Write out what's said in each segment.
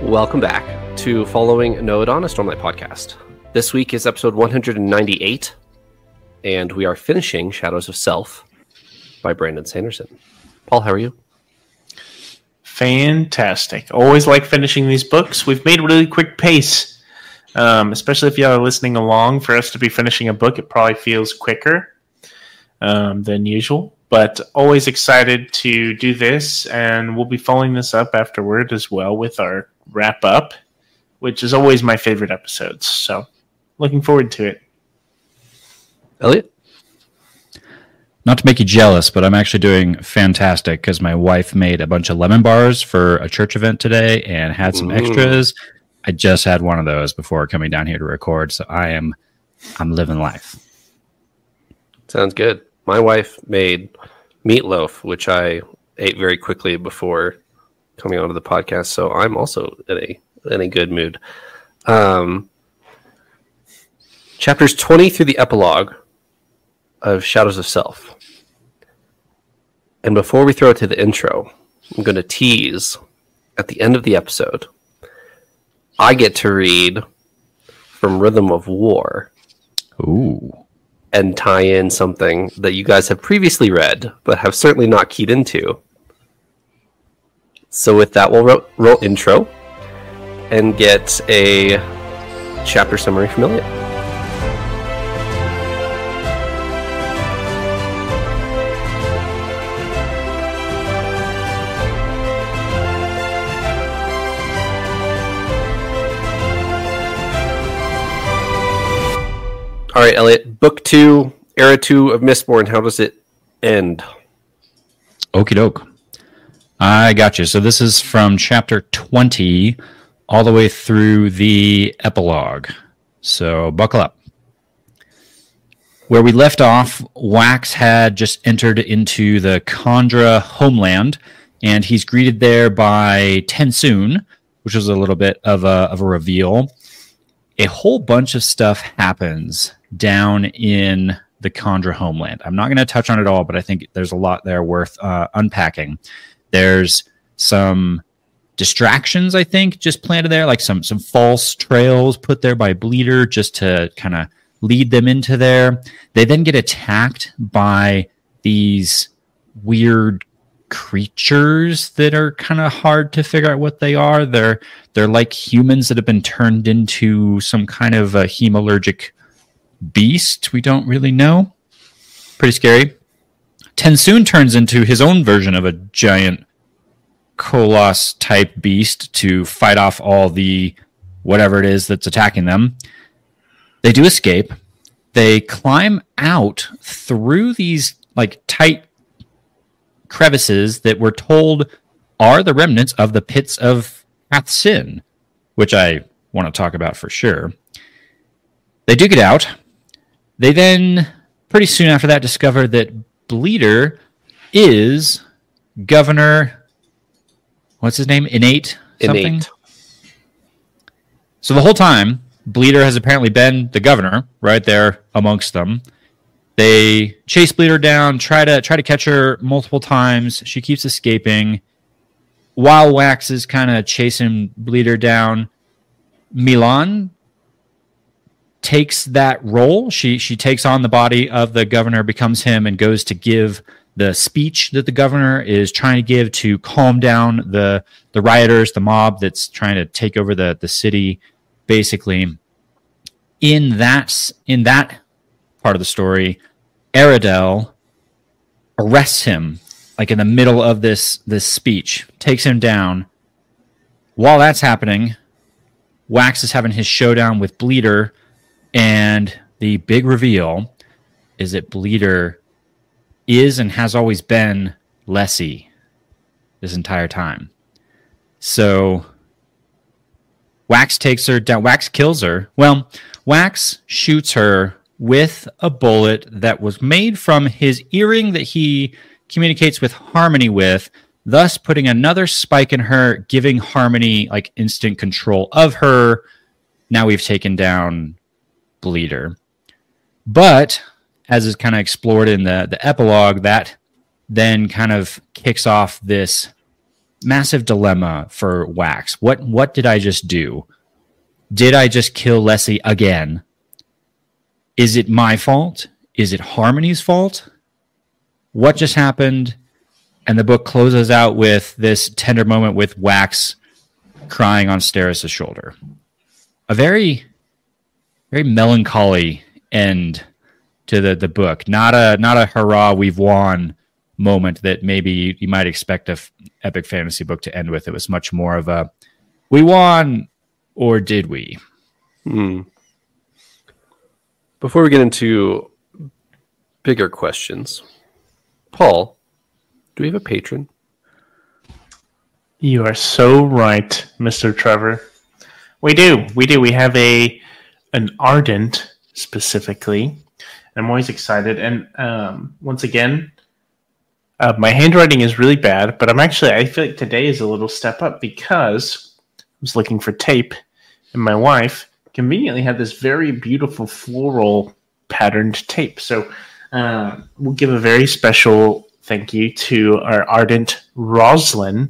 Welcome back to Following Node on a Stormlight podcast. This week is episode 198, and we are finishing Shadows of Self by Brandon Sanderson. Paul, how are you? Fantastic. Always like finishing these books. We've made a really quick pace, especially if y'all are listening along. For us to be finishing a book, it probably feels quicker than usual. But always excited to do this, and we'll be following this up afterward as well with our wrap-up, which is always my favorite episodes. So, looking forward to it. Elliot? Not to make you jealous, but I'm actually doing fantastic because my wife made a bunch of lemon bars for a church event today and had some extras. I just had one of those before coming down here to record, so I'm living life. Sounds good. My wife made meatloaf, which I ate very quickly before coming onto the podcast, so I'm also in a good mood. Chapters 20 through the epilogue of Shadows of Self. And before we throw it to the intro, I'm going to tease at the end of the episode. I get to read from Rhythm of War. Ooh. And tie in something that you guys have previously read, but have certainly not keyed into. So with that, we'll roll intro and get a chapter summary from Elliot. All right, Elliot, Book 2, Era 2 of Mistborn, how does it end? Okie doke. I got you. So this is from chapter 20 all the way through the epilogue. So buckle up. Where we left off, Wax had just entered into the Kandra homeland, and he's greeted there by TenSoon, which was a little bit of a reveal. A whole bunch of stuff happens down in the Kandra homeland. I'm not going to touch on it all, but I think there's a lot there worth unpacking. There's some distractions, I think, just planted there, like some false trails put there by Bleeder just to kind of lead them into there. They then get attacked by these weird creatures that are kind of hard to figure out what they are. They're like humans that have been turned into some kind of a hemalurgic beast. We don't really know. Pretty scary. TenSoon turns into his own version of a giant Koloss type beast to fight off all the whatever it is that's attacking them. They do escape. They climb out through these like tight crevices that we're told are the remnants of the pits of Athsin, which I want to talk about for sure. They do get out. They then, pretty soon after that, discover that Bleeder is Governor, what's his name? Innate something? Innate. So the whole time, Bleeder has apparently been the governor right there amongst them. They chase Bleeder down, try to catch her multiple times. She keeps escaping. While Wax is kind of chasing Bleeder down, Milan takes that role. She takes on the body of the governor, becomes him, and goes to give the speech that the governor is trying to give to calm down the rioters, the mob that's trying to take over the city, basically. In that part of the story, Aradel arrests him, like in the middle of this speech, takes him down. While that's happening, Wax is having his showdown with Bleeder, and the big reveal is that Bleeder is and has always been Lessie this entire time. So Wax takes her down. Wax kills her. Well, Wax shoots her with a bullet that was made from his earring that he communicates with Harmony with, thus putting another spike in her, giving Harmony like instant control of her. Now we've taken down Bleeder. But as is kind of explored in the epilogue, that then kind of kicks off this massive dilemma for Wax. What did I just do? Did I just kill Leslie again? Is it my fault? Is it Harmony's fault? What just happened? And the book closes out with this tender moment with Wax crying on Steris' shoulder. A very, very melancholy end to the book. Not a hurrah, we've won moment that maybe you might expect a epic fantasy book to end with. It was much more of a, we won, or did we? Before we get into bigger questions, Paul, do we have a patron? You are so right, Mr. Trevor. We do. We have an ardent, specifically. I'm always excited. And once again, my handwriting is really bad, but I feel like today is a little step up because I was looking for tape, and my wife conveniently had this very beautiful floral patterned tape. So we'll give a very special thank you to our ardent Roslyn.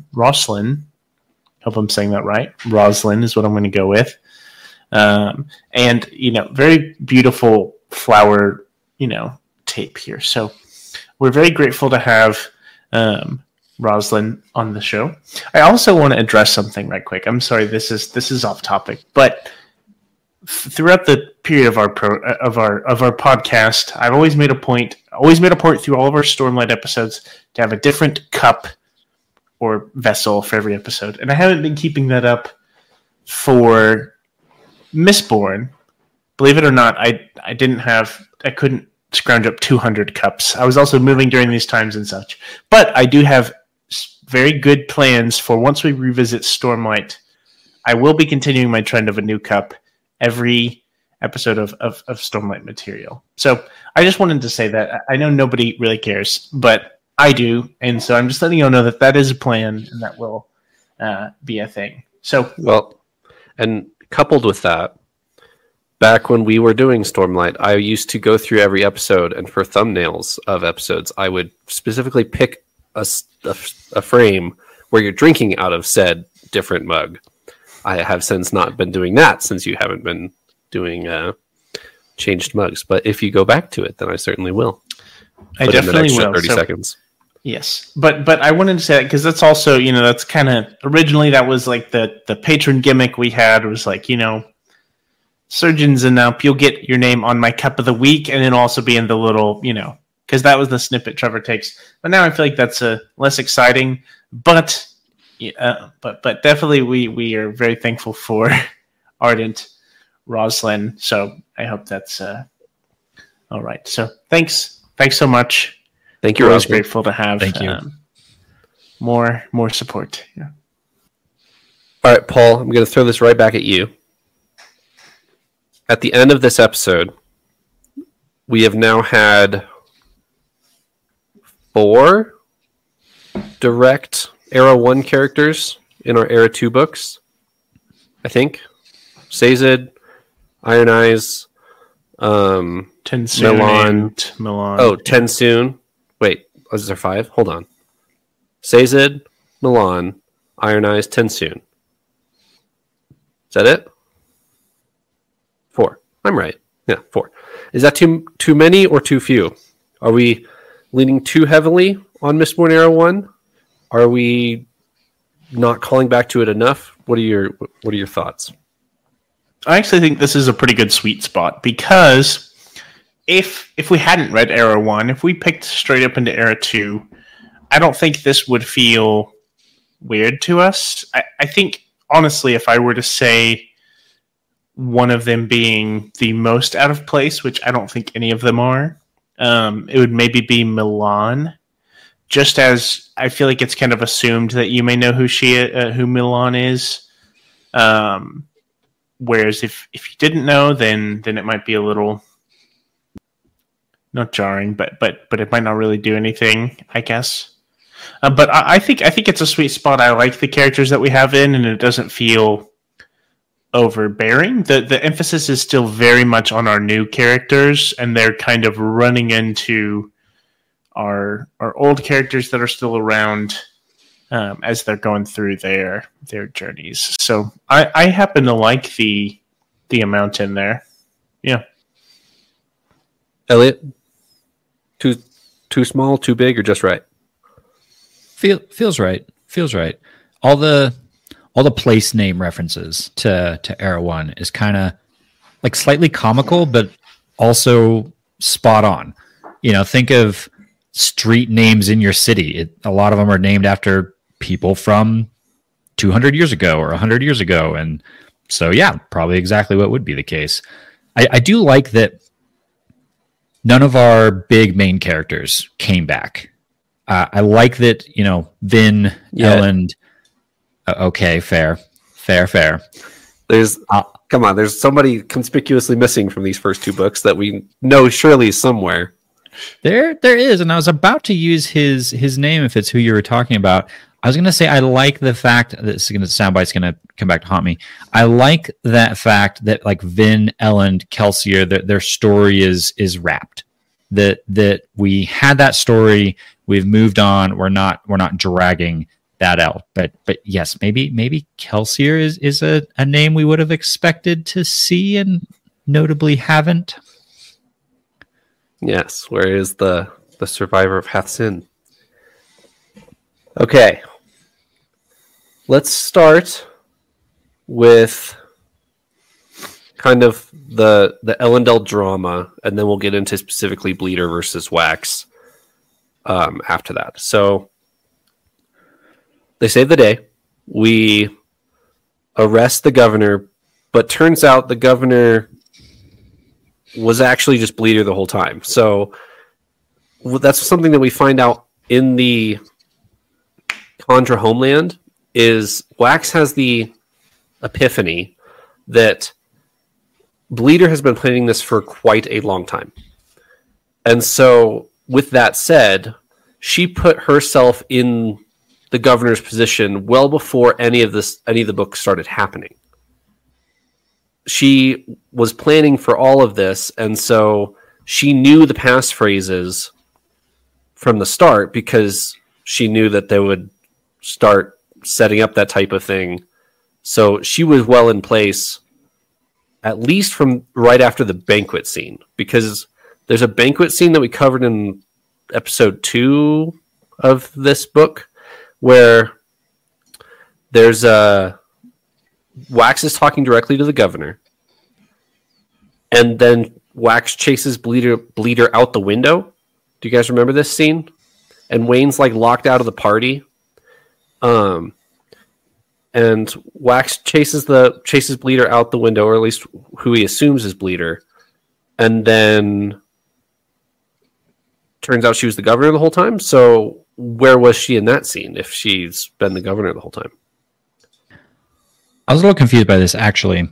Hope I'm saying that right. Roslyn is what I'm going to go with. And, very beautiful flower, tape here. So we're very grateful to have Roslyn on the show. I also want to address something right quick. I'm sorry, this is off topic, but throughout the period of our podcast, I've always made a point through all of our Stormlight episodes to have a different cup or vessel for every episode, and I haven't been keeping that up for Mistborn. Believe it or not, I couldn't scrounge up 200 cups. I was also moving during these times and such, but I do have very good plans for once we revisit Stormlight. I will be continuing my trend of a new cup every episode of Stormlight material. So I just wanted to say that. I know nobody really cares, but I do, and so I'm just letting you know that is a plan and that will be a thing. So well, and coupled with that, back when we were doing Stormlight, I used to go through every episode, and for thumbnails of episodes, I would specifically pick a frame where you're drinking out of said different mug. I have since not been doing that since you haven't been doing changed mugs. But if you go back to it, then I certainly will. I definitely will. 30 seconds. Yes, but I wanted to say that because that's also, that's kind of originally that was like the patron gimmick we had was like, Surgeons and now you'll get your name on my cup of the week, and it'll also be in the little, because that was the snippet Trevor takes. But now I feel like that's less exciting, but definitely we are very thankful for ardent Roslyn. So I hope that's all right. So thanks so much. Thank you. We're always grateful to have Thank you. More support. Yeah. All right, Paul, I'm going to throw this right back at you. At the end of this episode, we have now had 4 direct Era 1 characters in our Era 2 books, I think. Sazed, Iron Eyes, TenSoon, Milan. Oh, TenSoon. Wait, was there 5? Hold on. Sazed, Milan, Iron Eyes, TenSoon. Is that it? 4. I'm right. Yeah, 4. Is that too many or too few? Are we leaning too heavily on Mistborn Era 1? Are we not calling back to it enough? What are your thoughts? I actually think this is a pretty good sweet spot because if we hadn't read Era 1, if we picked straight up into Era 2, I don't think this would feel weird to us. I think, honestly, if I were to say one of them being the most out of place, which I don't think any of them are, it would maybe be Milan. Just as I feel like it's kind of assumed that you may know who Milan is. Whereas if you didn't know, then it might be a little not jarring, but it might not really do anything, I guess. But I think it's a sweet spot. I like the characters that we have in, and it doesn't feel overbearing. The emphasis is still very much on our new characters, and they're kind of running into our old characters that are still around as they're going through their journeys. So I happen to like the amount in there. Yeah. Elliot, too small, too big, or just right? Feels right. Feels right. All the place name references to Era 1 is kind of like slightly comical, but also spot on. Think of street names in your city. A lot of them are named after people from 200 years ago or 100 years ago. And so, yeah, probably exactly what would be the case. I do like that none of our big main characters came back. I like that, Vin, Elend. Okay, fair. There's there's somebody conspicuously missing from these first two books that we know surely is somewhere. There is, and I was about to use his name if it's who you were talking about. I was going to say I like the fact that this is going to soundbite's going to come back to haunt me. I like that fact that like Vin, Elend, Kelsier, their story is wrapped. That we had that story, we've moved on. We're not dragging that out. But yes, maybe Kelsier is a name we would have expected to see and notably haven't. Yes, where is the survivor of Hathsin? Okay. Let's start with kind of the Elendel drama, and then we'll get into specifically Bleeder versus Wax after that. So they save the day. We arrest the governor, but turns out the governor was actually just Bleeder the whole time. So that's something that we find out in the Kandra homeland is Wax has the epiphany that Bleeder has been planning this for quite a long time. And so with that said, she put herself in the governor's position well before any of the books started happening. She was planning for all of this, and so she knew the passphrases from the start because she knew that they would start setting up that type of thing. So she was well in place, at least from right after the banquet scene, because there's a banquet scene that we covered in episode 2 of this book where there's Wax is talking directly to the governor, and then Wax chases Bleeder out the window. Do you guys remember this scene? And Wayne's like locked out of the party. And Wax chases Bleeder out the window, or at least who he assumes is Bleeder. And then turns out she was the governor the whole time. So where was she in that scene if she's been the governor the whole time? I was a little confused by this, actually.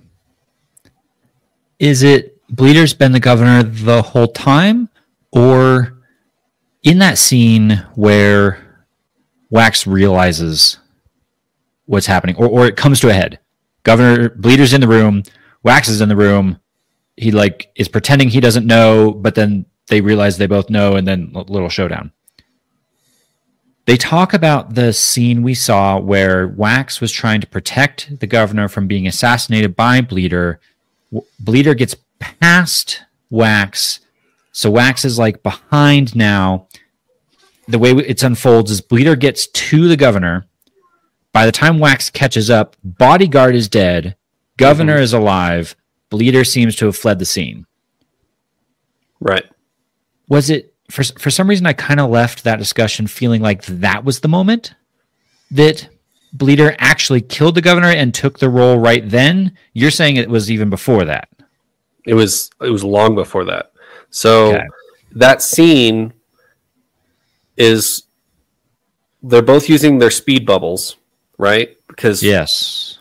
Is it Bleeder's been the governor the whole time? Or in that scene where Wax realizes what's happening, or it comes to a head? Governor Bleeder's in the room, Wax is in the room, he is pretending he doesn't know, but then they realize they both know, and then a little showdown. They talk about the scene we saw where Wax was trying to protect the governor from being assassinated by Bleeder. Bleeder gets past Wax, so Wax is behind now. The way it unfolds is Bleeder gets to the governor. By the time Wax catches up, bodyguard is dead, governor is alive, Bleeder seems to have fled the scene. Right. Was it, for some reason, I kind of left that discussion feeling like that was the moment that Bleeder actually killed the governor and took the role right then? You're saying it was even before that. It was long before that. So that scene is, they're both using their speed bubbles, right? Because yes,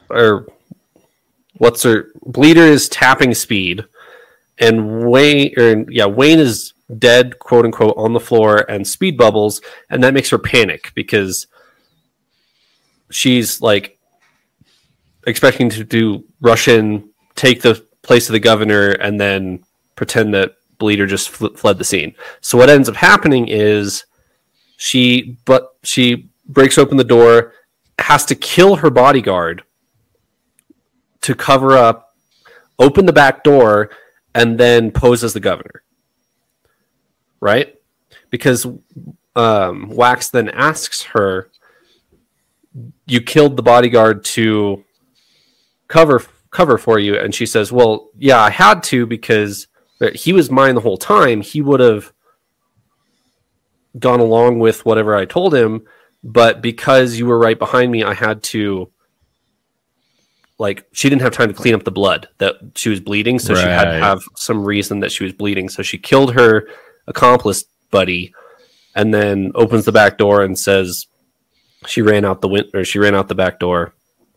Bleeder is tapping speed, and Wayne is dead, quote unquote, on the floor, and speed bubbles, and that makes her panic because she's expecting to rush in, take the place of the governor, and then pretend that Bleeder just fled the scene. So what ends up happening is she breaks open the door, has to kill her bodyguard to cover up, open the back door, and then pose as the governor. Right? Because Wax then asks her, you killed the bodyguard to cover for you, and she says, well, yeah, I had to because he was mine the whole time. He would have gone along with whatever I told him, but because you were right behind me, I had to, like, she didn't have time to clean up the blood that she was bleeding, so she had to have some reason that she was bleeding. So she killed her accomplice buddy, and then opens the back door and says she ran out the back door.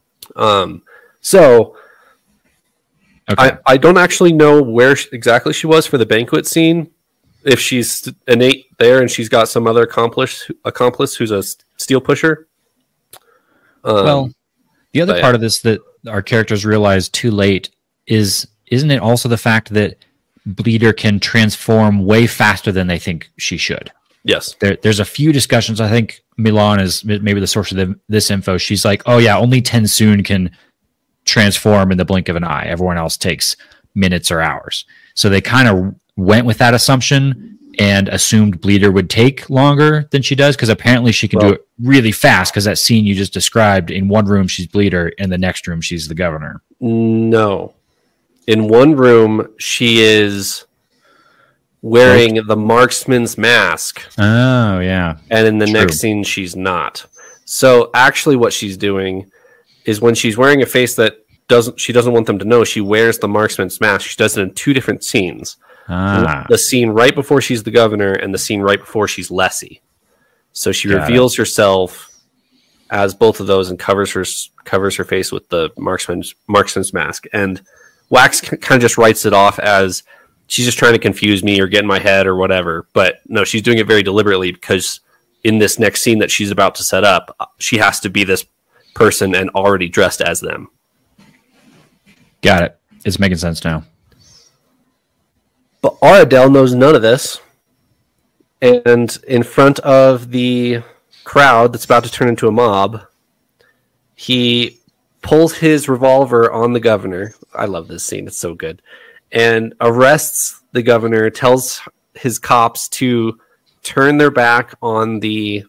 So okay. I don't actually know where exactly she was for the banquet scene. If she's innate there and she's got some other accomplice who's a steel pusher. Well, the other part of this that our characters realize too late isn't it also the fact that Bleeder can transform way faster than they think she should? Yes. There's a few discussions. I think Milan is maybe the source of this info. She's like, oh yeah, only TenSoon can transform in the blink of an eye. Everyone else takes minutes or hours. So they kind of went with that assumption and assumed Bleeder would take longer than she does, because apparently she can do it really fast, because that scene you just described, in one room she's Bleeder, in the next room she's the governor. No. In one room she is wearing the marksman's mask. Oh, yeah. And in the next scene she's not. So actually what she's doing is, when she's wearing a face that she doesn't want them to know, she wears the marksman's mask. She does it in two different scenes. The scene right before she's the governor and the scene right before she's Lessie. So she reveals herself as both of those and covers her face with the marksman's mask. And Wax kind of just writes it off as she's just trying to confuse me or get in my head or whatever. But no, she's doing it very deliberately, because in this next scene that she's about to set up, she has to be this person and already dressed as them. Got it. It's making sense now. But Aradel knows none of this. And in front of the crowd that's about to turn into a mob, he pulls his revolver on the governor. I love this scene. It's so good. And arrests the governor, tells his cops to turn their back on the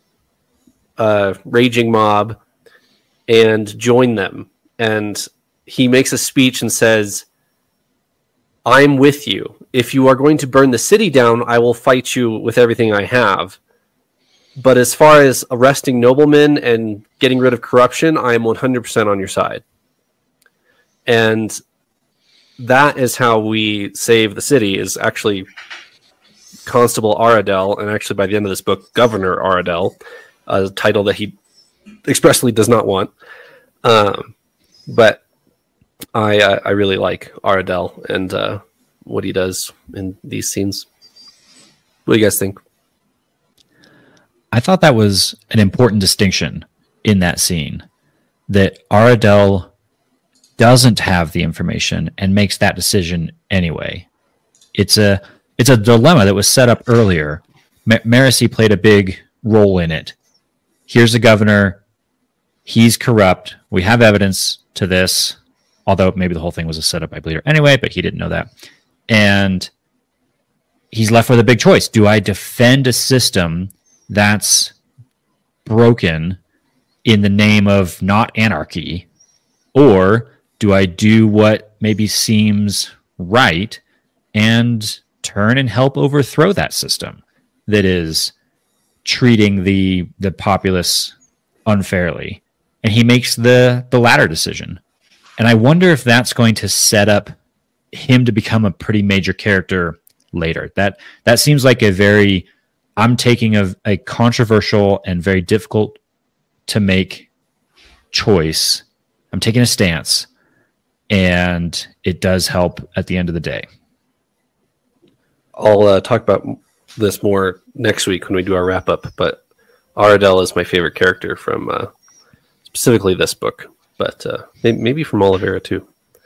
raging mob and join them. And he makes a speech and says, I'm with you. If you are going to burn the city down, I will fight you with everything I have. But as far as arresting noblemen and getting rid of corruption, I am 100% on your side. And that is how we save the city, is actually Constable Aradel, and actually by the end of this book, Governor Aradel, a title that he expressly does not want. But I really like Aradel and what he does in these scenes. What do you guys think? I thought that was an important distinction in that scene, that Aradel doesn't have the information and makes that decision anyway. It's a dilemma that was set up earlier. Marasi played a big role in it. Here's the governor. He's corrupt. We have evidence to this, although maybe the whole thing was a setup by Bleeder anyway, but he didn't know that. And he's left with a big choice. Do I defend a system that's broken in the name of not anarchy, or do I do what maybe seems right and turn and help overthrow that system that is treating the populace unfairly? And he makes the latter decision. And I wonder if that's going to set up him to become a pretty major character later. That seems like I'm taking a controversial and very difficult to make choice. I'm taking a stance, and it does help at the end of the day. I'll talk about this more next week when we do our wrap up, but Aradel is my favorite character from specifically this book, but maybe from Oliveira too.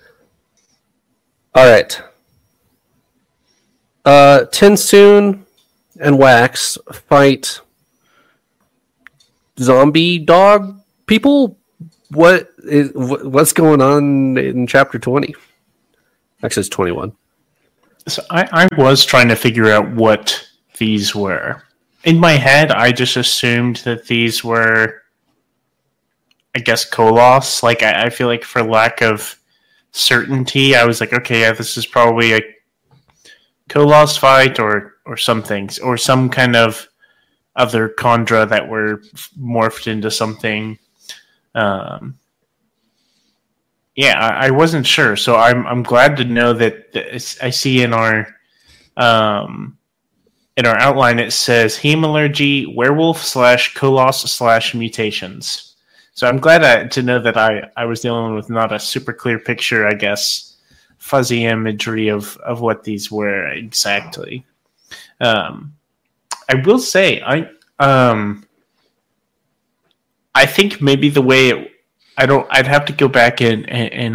All right. TenSoon and Wax fight zombie dog people? What's going on in chapter 20? Actually, it's 21. So I was trying to figure out what these were. In my head, I just assumed that these were, I guess, Koloss. Like, I feel like for lack of certainty, I was like, okay, yeah, this is probably a Koloss fight or something, or some kind of other Kandra that were morphed into something. Yeah, I wasn't sure, so I'm glad to know that I see in our outline it says hemalurgy, werewolf / Koloss / mutations. So I'm glad to know that I was the only one with not a super clear picture, I guess, fuzzy imagery of what these were exactly. I will say I think maybe the way I'd have to go back and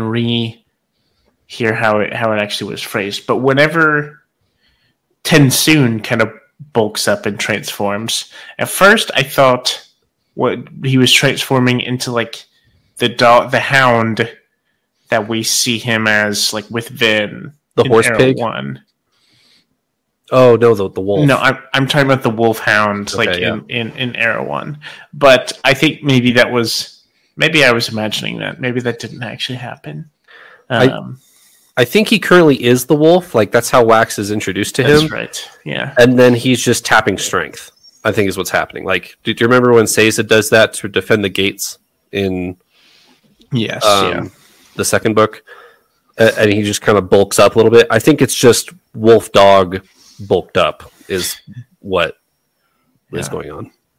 hear how it actually was phrased. But whenever TenSoon kind of bulks up and transforms, at first I thought what he was transforming into, like the hound that we see him as, like with Vin, the horse pig one. Oh no, the wolf. No, I'm talking about the wolf hound, okay, like yeah. in Arrow 1. But I think maybe that was. Maybe I was imagining that. Maybe that didn't actually happen. I think he currently is the wolf. Like, that's how Wax is introduced to him. That's right, yeah. And then he's just tapping strength, I think is what's happening. Like, do you remember when Seiza does that to defend the gates in the second book? And he just kind of bulks up a little bit. I think it's just wolf dog bulked up is what is going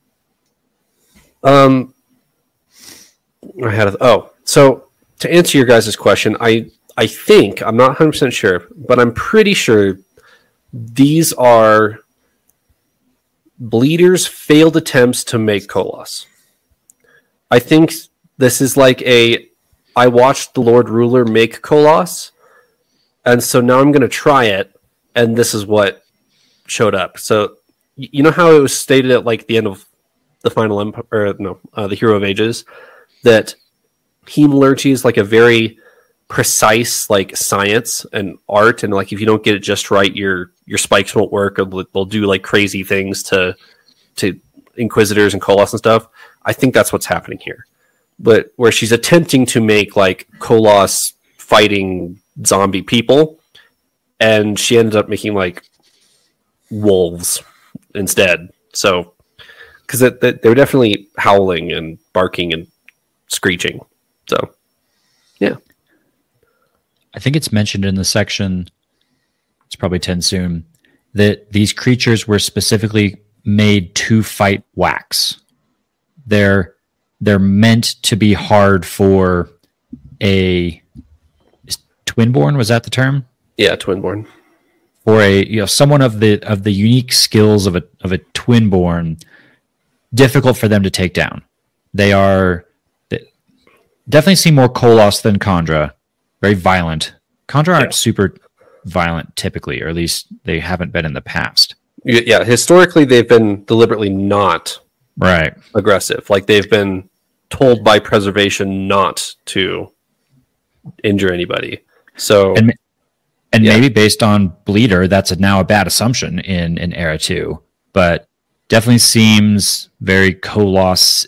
on. So to answer your guys' question, I think, I'm not 100% sure, but I'm pretty sure these are Bleeder's failed attempts to make Koloss. I think this is like I watched the Lord Ruler make Koloss, and so now I'm going to try it, and this is what showed up. So, you know how it was stated at like the end of the Final Empire, the Hero of Ages, that hemalurgy is like a very precise like science and art, and like if you don't get it just right, your spikes won't work, or they'll do like crazy things to Inquisitors and Koloss and stuff. I think that's what's happening here, but where she's attempting to make like Koloss fighting zombie people, and she ended up making like wolves instead. So because they were definitely howling and barking and screeching. So yeah, I think it's mentioned in the section, it's probably TenSoon, that these creatures were specifically made to fight Wax. They're meant to be hard for a Twinborn. Was that the term? Yeah, Twinborn. For someone of the unique skills of a Twinborn, difficult for them to take down. They definitely seem more Koloss than Kandra. Very violent. Kandra aren't super violent typically, or at least they haven't been in the past. Yeah, historically they've been deliberately not aggressive. Like they've been told by preservation not to injure anybody. So and maybe based on Bleeder, that's now a bad assumption in Era 2, but definitely seems very Kolossy.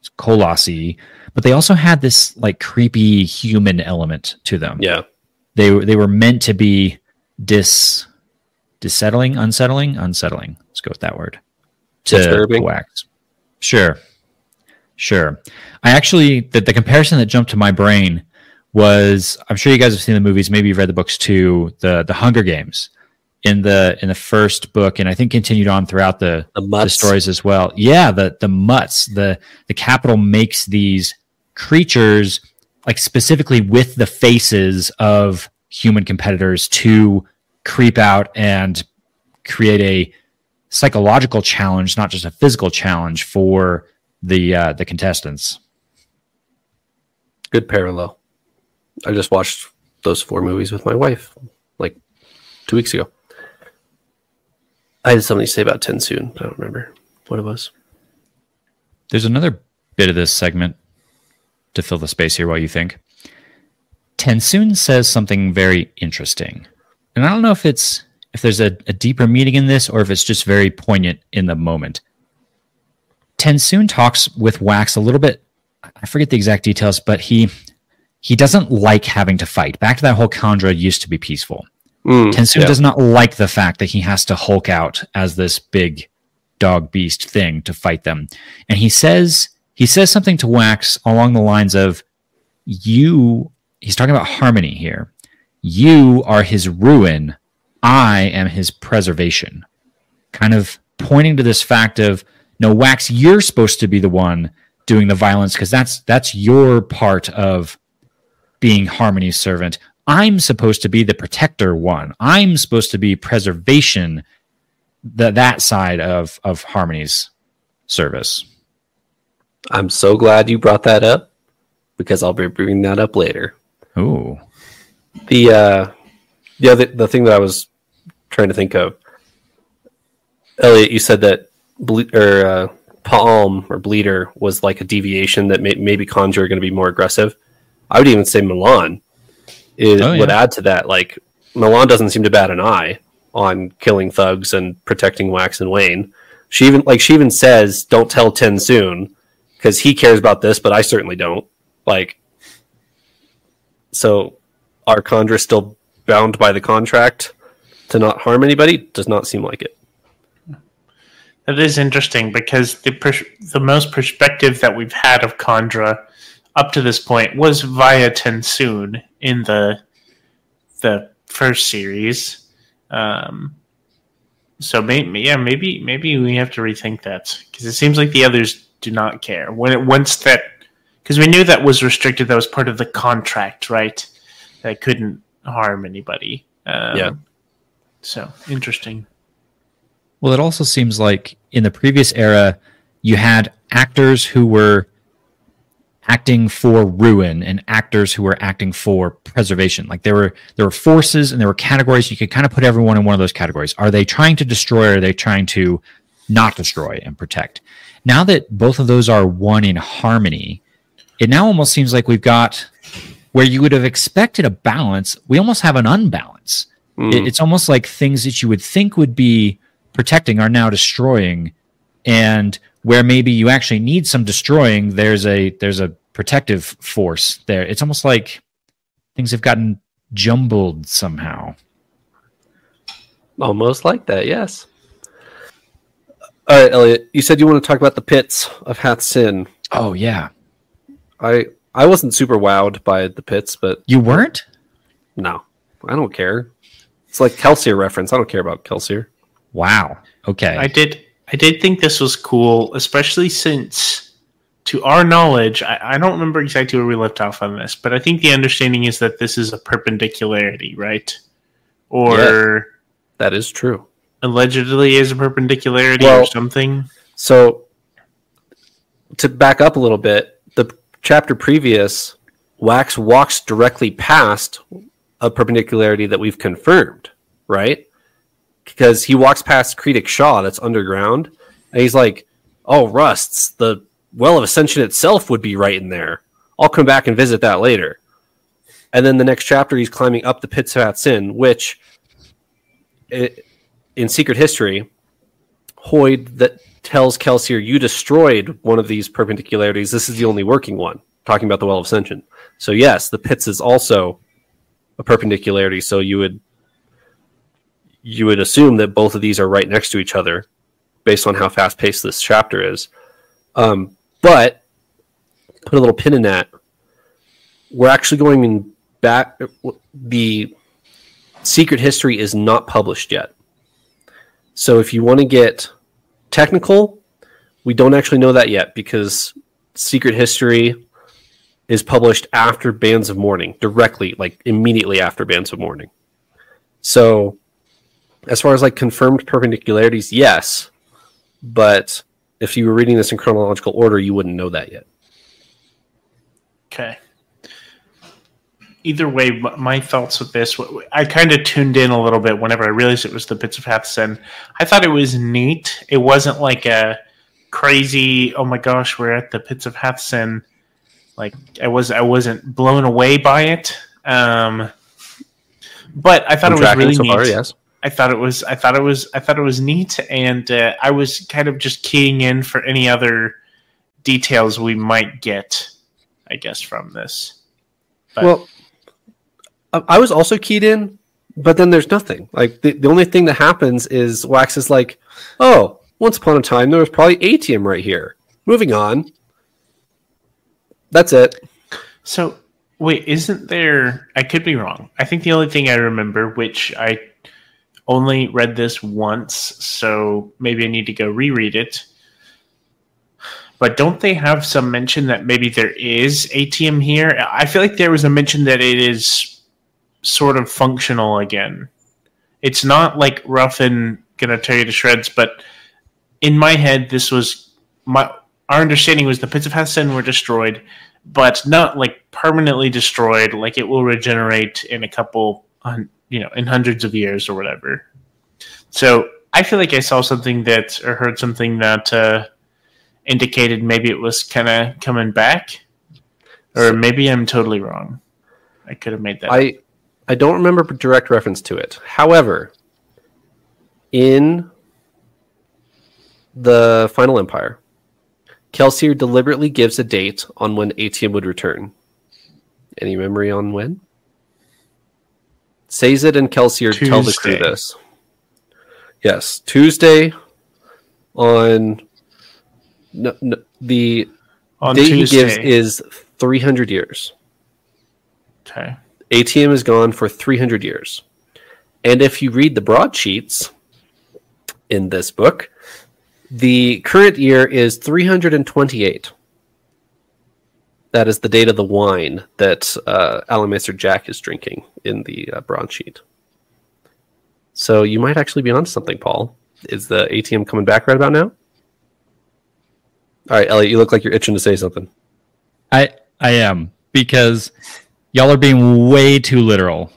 But they also had this like creepy human element to them. Yeah, they were meant to be unsettling. Let's go with that word. Disturbing. Wax. Sure. I actually the comparison that jumped to my brain was, I'm sure you guys have seen the movies, maybe you've read the books too, the Hunger Games in the first book, and I think continued on throughout the stories as well. Yeah, the mutts, the Capitol makes these creatures like specifically with the faces of human competitors to creep out and create a psychological challenge, not just a physical challenge for the contestants. Good parallel. I just watched those 4 movies with my wife like 2 weeks ago. I had something to say about TenSoon. I don't remember what it was. There's another bit of this segment to fill the space here while you think. Tensoon says something very interesting. And I don't know if there's a deeper meaning in this or if it's just very poignant in the moment. Tensoon talks with Wax a little bit. I forget the exact details, but he doesn't like having to fight. Back to that whole Kandra used to be peaceful. Tensoon does not like the fact that he has to Hulk out as this big dog beast thing to fight them. And he says something to Wax along the lines of, he's talking about Harmony here. You are his ruin. I am his preservation. Kind of pointing to this fact of, no, Wax, you're supposed to be the one doing the violence because that's your part of being Harmony's servant. I'm supposed to be the protector one. I'm supposed to be preservation, that side of Harmony's service. I'm so glad you brought that up because I'll be bringing that up later. Ooh. The thing that I was trying to think of, Elliot, you said that Palm or Bleeder was like a deviation that maybe Kandra are going to be more aggressive. I would even say Milan would add to that. Like, Milan doesn't seem to bat an eye on killing thugs and protecting Wax and Wayne. She even says, "Don't tell Tensoon because he cares about this, but I certainly don't." Like, so are Kandra still bound by the contract to not harm anybody? Does not seem like it. That is interesting because the most perspective that we've had of Kandra up to this point was via Tensoon in the first series. So maybe we have to rethink that because it seems like the others do not care because we knew that was restricted. That was part of the contract, right? That couldn't harm anybody. So interesting. Well, it also seems like in the previous era, you had actors who were acting for ruin and actors who were acting for preservation. Like there were forces and there were categories. You could kind of put everyone in one of those categories. Are they trying to destroy or are they trying to not destroy and protect? Now that both of those are one in harmony, it now almost seems like we've got where you would have expected a balance. We almost have an unbalance. It's almost like things that you would think would be protecting are now destroying, and where maybe you actually need some destroying, there's a protective force there. It's almost like things have gotten jumbled somehow. Almost like that, yes. All right, Elliot, you said you want to talk about the pits of Hath-Sin. Oh, yeah. I wasn't super wowed by the pits, but... You weren't? No, I don't care. It's like Kelsier reference. I don't care about Kelsier. Wow. Okay. I did think this was cool, especially since, to our knowledge, I don't remember exactly where we left off on this, but I think the understanding is that this is a perpendicularity, right? Or... Yeah, that is true. Allegedly is a perpendicularity or something. So, to back up a little bit, the chapter previous, Wax walks directly past a perpendicularity that we've confirmed, right? Because he walks past Creedic Shaw that's underground, and he's like, "Oh, Rusts, the Well of Ascension itself would be right in there. I'll come back and visit that later." And then the next chapter, he's climbing up the pits of Hath-Sin, which, in Secret History, Hoyd that tells Kelsier, "You destroyed one of these perpendicularities. This is the only working one," talking about the Well of Ascension. So yes, the pits is also a perpendicularity, so you would assume that both of these are right next to each other based on how fast-paced this chapter is. But put a little pin in that. We're actually going back. The Secret History is not published yet. So if you want to get technical, we don't actually know that yet because Secret History is published after Bands of Mourning, directly, like immediately after Bands of Mourning. So as far as like confirmed perpendicularities, yes, but if you were reading this in chronological order, you wouldn't know that yet. Okay. Either way, my thoughts with this, I kind of tuned in a little bit whenever I realized it was the Pits of Hath-Sin. I thought it was neat. It wasn't like a crazy, oh my gosh, we're at the pits of Hathsin. Like I wasn't blown away by it. But I thought it was really neat. Far, yes. I thought it was neat, and I was kind of just keying in for any other details we might get, I guess, from this. But, well, I was also keyed in, but then there's nothing. Like the only thing that happens is Wax is like, "Oh, once upon a time there was probably ATM right here." Moving on. That's it. So wait, isn't there? I could be wrong. I think the only thing I remember, which I only read this once, so maybe I need to go reread it. But don't they have some mention that maybe there is ATM here? I feel like there was a mention that it is sort of functional again. It's not like Ruffin gonna tear you to shreds, but in my head, this was our understanding was the pits of Hathsin were destroyed, but not like permanently destroyed. Like it will regenerate in a couple, in hundreds of years or whatever. So I feel like I saw something that, or heard something that indicated maybe it was kind of coming back, or maybe I'm totally wrong. I could have made that up. I don't remember a direct reference to it. However, in the Final Empire, Kelsier deliberately gives a date on when ATM would return. Any memory on when? Sazed and Kelsier tell the crew this. Yes, Tuesday on... the on date Tuesday. he gives is 300 years. Okay. ATM is gone for 300 years. And if you read the broadsheets in this book, the current year is 328. That is the date of the wine that Alan Maester Jack is drinking in the broadsheet. So you might actually be onto something, Paul. Is the ATM coming back right about now? All right, Elliot, you look like you're itching to say something. I am, because y'all are being way too literal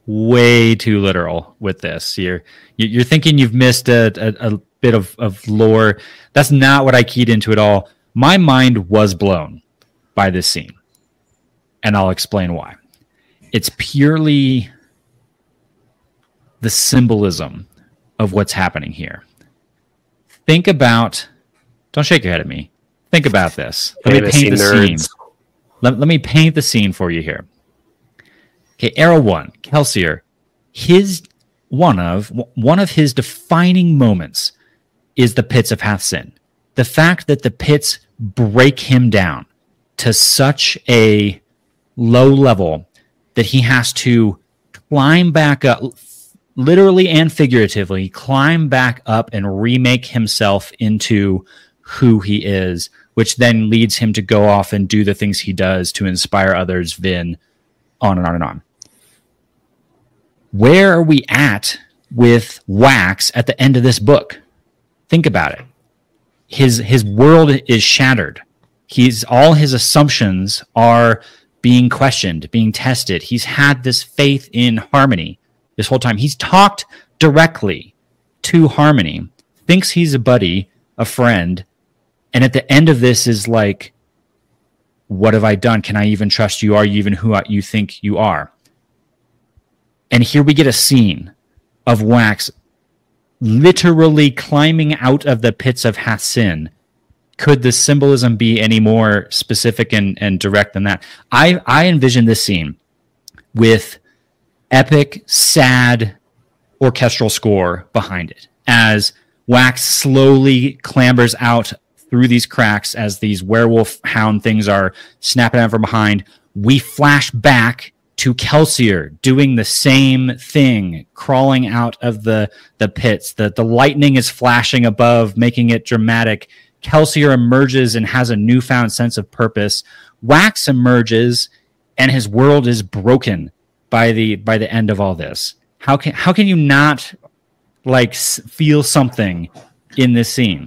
with this. You're thinking you've missed a bit of lore. That's not what I keyed into at all. My mind was blown by this scene, and I'll explain why. It's purely the symbolism of what's happening here. Think about... Don't shake your head at me. Think about this. Let me paint the scene. Let me paint the scene for you here. Okay, Arrow 1, Kelsier. One of his defining moments is the pits of Hathsin. The fact that the pits break him down to such a low level that he has to climb back up, literally and figuratively, climb back up and remake himself into who he is, which then leads him to go off and do the things he does to inspire others, Vin, on and on and on. Where are we at with Wax at the end of this book? Think about it. His world is shattered. All his assumptions are being questioned, being tested. He's had this faith in Harmony this whole time. He's talked directly to Harmony, thinks he's a buddy, a friend, and at the end of this is like, what have I done? Can I even trust you? Are you even who you think you are? And here we get a scene of Wax literally climbing out of the pits of Hathsin. Could the symbolism be any more specific and direct than that? I envision this scene with epic, sad orchestral score behind it as Wax slowly clambers out through these cracks as these werewolf hound things are snapping out from behind. We flash back to Kelsier doing the same thing, crawling out of the pits. The lightning is flashing above, making it dramatic. Kelsier emerges and has a newfound sense of purpose. Wax emerges, and his world is broken by the end of all this. How can you not feel something in this scene?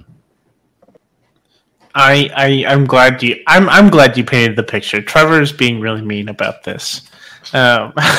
I'm glad I'm glad you painted the picture. Trevor's being really mean about this.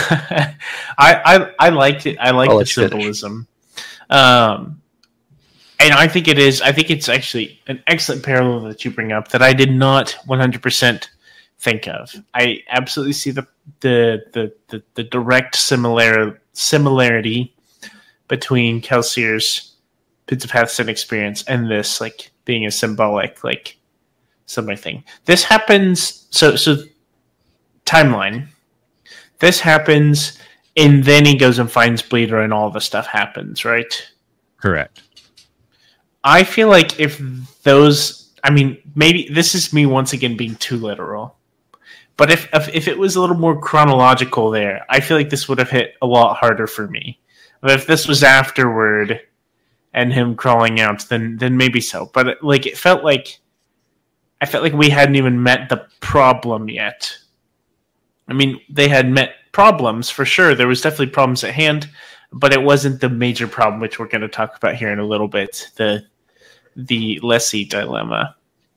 I liked it. I like the symbolism. And I think it is. I think it's actually an excellent parallel that you bring up that I did not 100% think of. I absolutely see the direct similarity between Kelsier's Pits of Hathsin experience and this, like, being a symbolic, like, similar thing. This happens. So timeline. This happens, and then he goes and finds Bleeder, and all the stuff happens, right? Correct. I feel like if those, I mean, maybe this is me once again being too literal, but if it was a little more chronological there, I feel like this would have hit a lot harder for me. But if this was afterward and him crawling out, then maybe so. But like I felt like we hadn't even met the problem yet. I mean, they had met problems for sure. There was definitely problems at hand, but it wasn't the major problem, which we're going to talk about here in a little bit. The Lessie dilemma.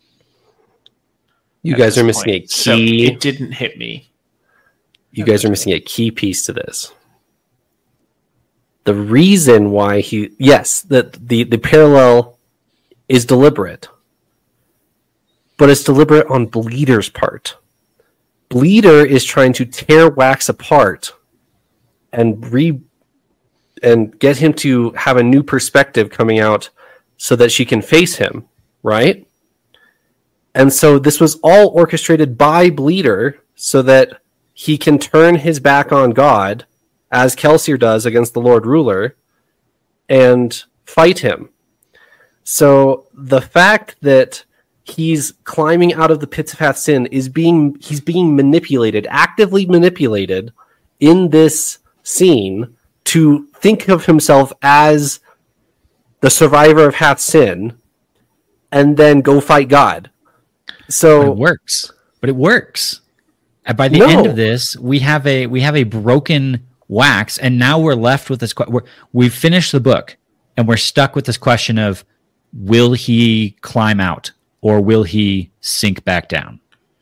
You guys are missing a key. So it didn't hit me. You guys are missing a key piece to this. The reason why the parallel is deliberate, but it's deliberate on Bleeder's part. Bleeder is trying to tear Wax apart and get him to have a new perspective coming out so that she can face him, right? And so this was all orchestrated by Bleeder so that he can turn his back on God, as Kelsier does against the Lord Ruler, and fight him. So the fact that he's climbing out of the Pits of Hathsin he's being manipulated, actively manipulated in this scene to think of himself as the survivor of Hathsin and then go fight God. So it works. And by the end of this, we have a broken Wax, and now we're left with this. We've finished the book, and we're stuck with this question of: will he climb out, or will he sink back down?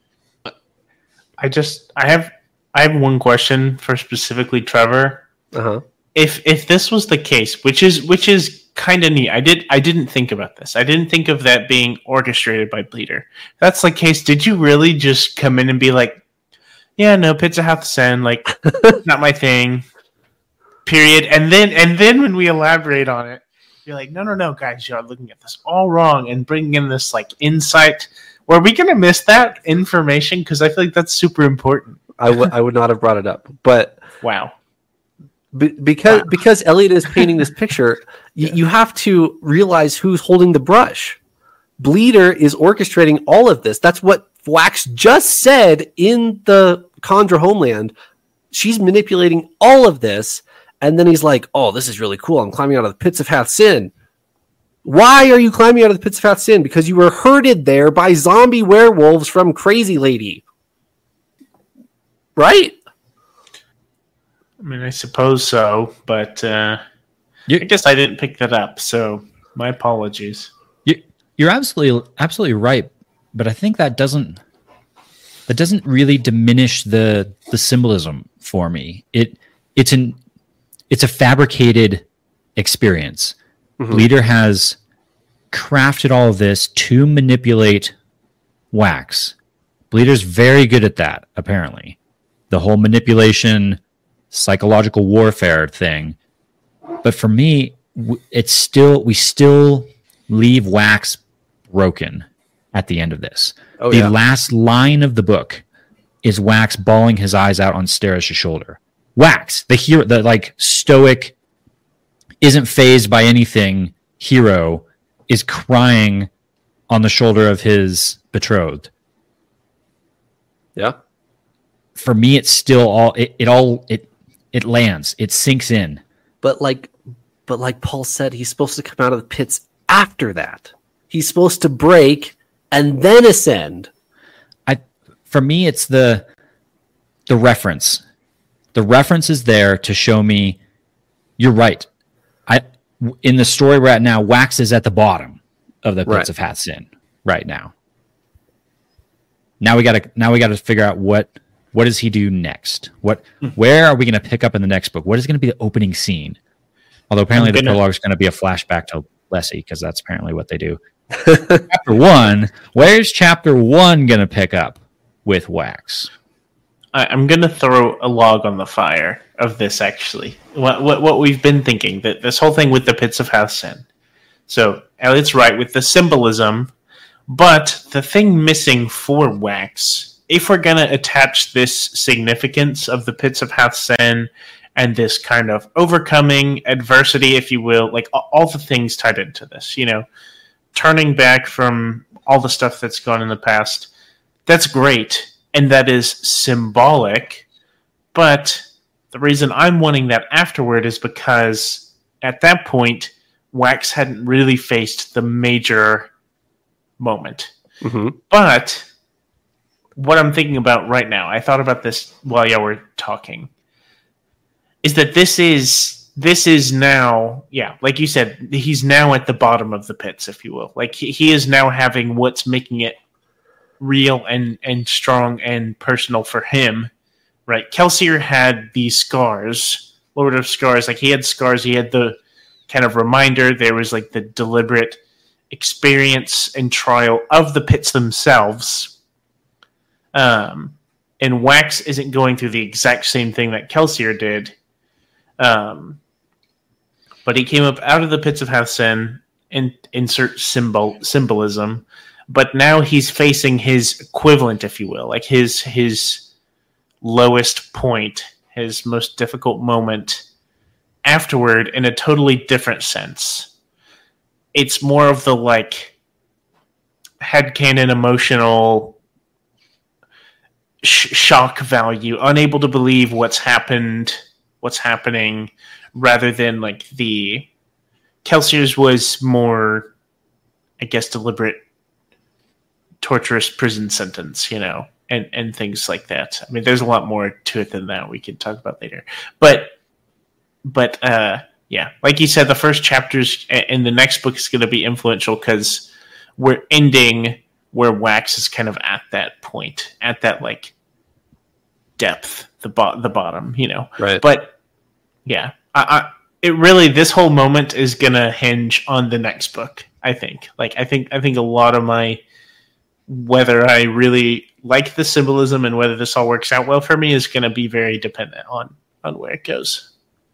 I have one question for specifically Trevor. Uh-huh. If this was the case, which is kind of neat. I didn't think about this. I didn't think of that being orchestrated by Bleeder. If that's the case, did you really just come in and be like, yeah, no, Pits of Hathsin, like, not my thing, period. And then when we elaborate on it, you're like, no, guys, you're looking at this all wrong, and bringing in this, like, insight. Were we going to miss that information? Because I feel like that's super important. I would not have brought it up, but wow. Because Elliot is painting this picture, you have to realize who's holding the brush. Bleeder is orchestrating all of this. That's what Wax just said in the Kandra homeland. She's manipulating all of this, and then he's like, oh, this is really cool. I'm climbing out of the Pits of Hathsin. Why are you climbing out of the Pits of Hathsin? Because you were herded there by zombie werewolves from Crazy Lady. Right? I mean, I suppose so, but I guess I didn't pick that up, so my apologies. You're absolutely right, but I think that doesn't really diminish the symbolism for me. It's a fabricated experience. Mm-hmm. Bleeder has crafted all of this to manipulate Wax. Bleeder's very good at that, apparently. The whole manipulation, psychological warfare thing. But for me, we still leave Wax broken at the end of this. The last line of the book is Wax bawling his eyes out on Sterish's shoulder. Wax, the hero, the like stoic, isn't fazed by anything hero, is crying on the shoulder of his betrothed. Yeah. For me, it's still it lands. It sinks in. But like Paul said, he's supposed to come out of the pits after that. He's supposed to break and then ascend. For me, it's the reference. The reference is there to show me you're right. In the story we're at now, Wax is at the bottom of the Pits of Hathsin right now. Now we gotta figure out what does he do next? Where are we going to pick up in the next book? What is going to be the opening scene? Although apparently the prologue is going to be a flashback Lessie, because that's apparently what they do. Chapter 1, where's Chapter 1 going to pick up with Wax? I'm going to throw a log on the fire of this, actually. What we've been thinking, that this whole thing with the Pits of Halcyon. So, Elliot's right with the symbolism, but the thing missing for Wax, if we're going to attach this significance of the Pits of Halcyon and this kind of overcoming adversity, if you will, like all the things tied into this, you know, turning back from all the stuff that's gone in the past, that's great. And that is symbolic, but the reason I'm wanting that afterward is because at that point, Wax hadn't really faced the major moment. Mm-hmm. But what I'm thinking about right now, I thought about this while y'all were talking, is that this is now, yeah, like you said, he's now at the bottom of the pits, if you will. Like he is now having what's making it real and strong and personal for him, right? Kelsier had these scars, Lord of Scars. Like he had scars, he had the kind of reminder. There was like the deliberate experience and trial of the pits themselves. And Wax isn't going through the exact same thing that Kelsier did. But he came up out of the Pits of Halcyon and insert symbolism. But now he's facing his equivalent, if you will, like his lowest point, his most difficult moment afterward in a totally different sense. It's more of the like headcanon emotional shock value, unable to believe what's happening, rather than like the Kelsier's was more, I guess, deliberate torturous prison sentence, you know, and things like that. I mean, there's a lot more to it than that we could talk about later. But yeah, like you said, the first chapters in the next book is going to be influential because we're ending where Wax is kind of at that point, at that like depth, the bottom, you know. Right. But yeah, it really, this whole moment is going to hinge on the next book. I think a lot of my, whether I really like the symbolism and whether this all works out well for me is going to be very dependent on where it goes.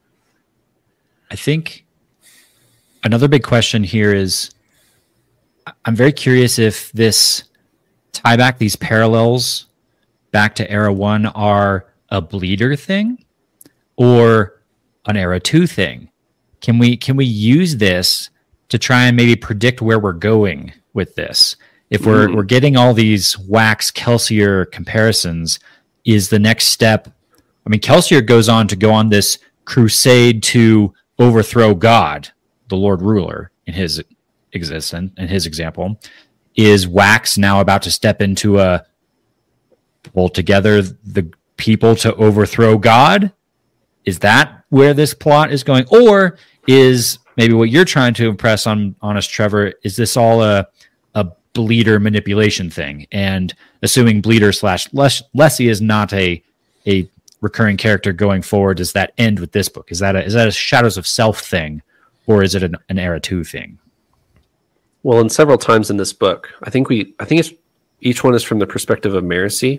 I think another big question here is, I'm very curious if this tie back, these parallels back to Era 1 are a Bleeder thing or an Era 2 thing. Can we use this to try and maybe predict where we're going with this? If we're getting all these Wax Kelsier comparisons, is the next step? I mean, Kelsier goes on to go on this crusade to overthrow God, the Lord Ruler, in his existence, in his example. Is Wax now about to step into a pull together the people to overthrow God? Is that where this plot is going? Or is maybe what you're trying to impress on us, Trevor, is this all a Bleeder manipulation thing? And assuming Bleeder / Lessie is not a recurring character going forward, does that end with this book? Is that a Shadows of Self thing, or is it an Era 2 thing? Well, and several times in this book, I think it's each one is from the perspective of Marasi,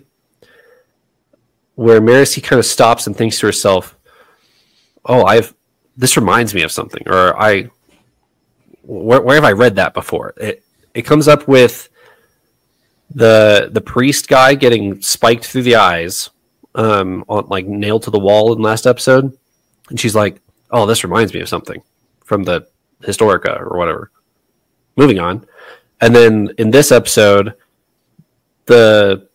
where Marasi kind of stops and thinks to herself, "Oh, this reminds me of something," or where have I read that before? It comes up with the priest guy getting spiked through the eyes, on like nailed to the wall in last episode, and she's like, "Oh, this reminds me of something from the Historica or whatever." Moving on, and then in this episode, the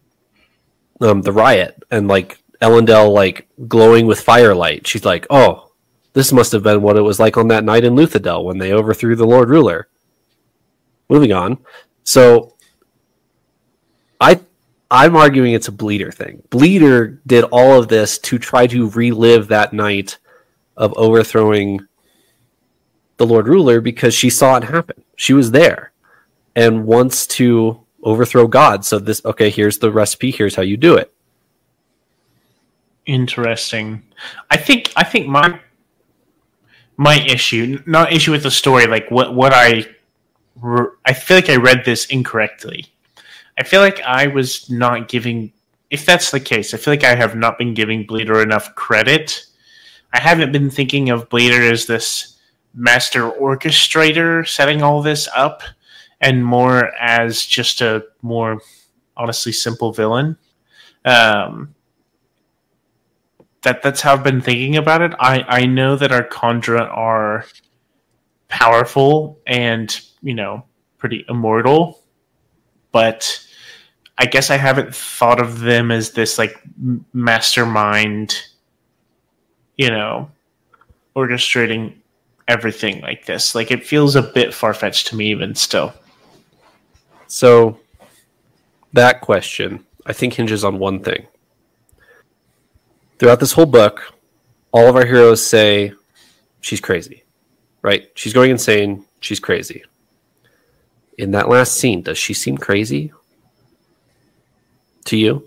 riot and like Elendel like glowing with firelight. She's like, "Oh, this must have been what it was like on that night in Luthadel when they overthrew the Lord Ruler." Moving on. So I'm arguing it's a Bleeder thing. Bleeder did all of this to try to relive that night of overthrowing the Lord Ruler because she saw it happen. She was there and wants to overthrow God. So here's the recipe. Here's how you do it. my issue, not issue with the story, like what I feel like I read this incorrectly. I feel like I was not giving, if that's the case, I feel like I have not been giving Bleeder enough credit. I haven't been thinking of Bleeder as this master orchestrator setting all this up, and more as just a more honestly simple villain. That's how I've been thinking about it. I know that our Kandra are powerful and, pretty immortal, but I guess I haven't thought of them as this like mastermind, orchestrating everything like this. Like, it feels a bit far-fetched to me even still. So that question, I think, hinges on one thing. Throughout this whole book, all of our heroes say she's crazy, right? She's going insane. She's crazy. In that last scene, does she seem crazy to you?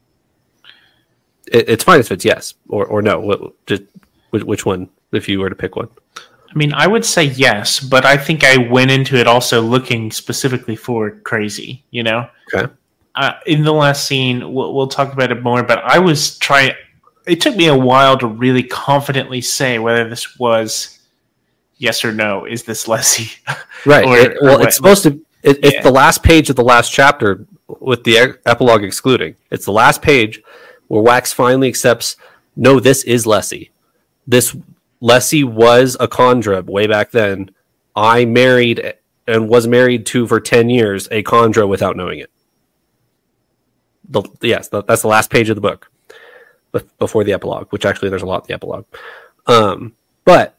It's fine if it's yes or no. Which one, if you were to pick one? I mean, I would say yes, but I think I went into it also looking specifically for crazy, Okay. In the last scene, we'll talk about it more, but I was trying... It took me a while to really confidently say whether this was yes or no. Is this Lessie? Right. It's supposed to... It's the last page of the last chapter with the epilogue excluding. It's the last page where Wax finally accepts, no, this is Lessie. Lessie was a Kandra way back then. I married and was married to for 10 years a Kandra without knowing it. That's the last page of the book before the epilogue, which actually there's a lot in the epilogue. But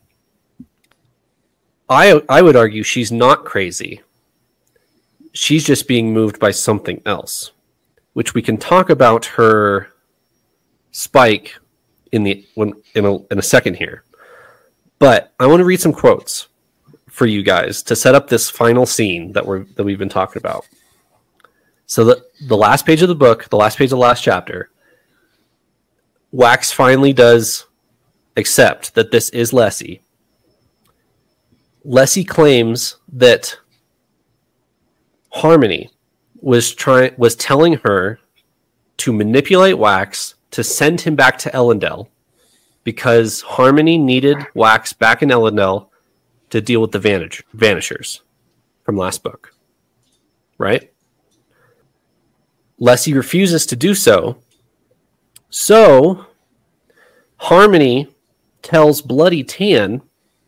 I would argue she's not crazy. She's just being moved by something else, which we can talk about her spike in a second here. But I want to read some quotes for you guys to set up this final scene that we've been talking about. So the last page of the book, the last page of the last chapter, Wax finally does accept that this is Lessie. Lessie claims that Harmony was telling her to manipulate Wax to send him back to Elendel because Harmony needed Wax back in Elendel to deal with the Vanishers from last book. Right? Lessie refuses to do so. So Harmony tells Bloody Tan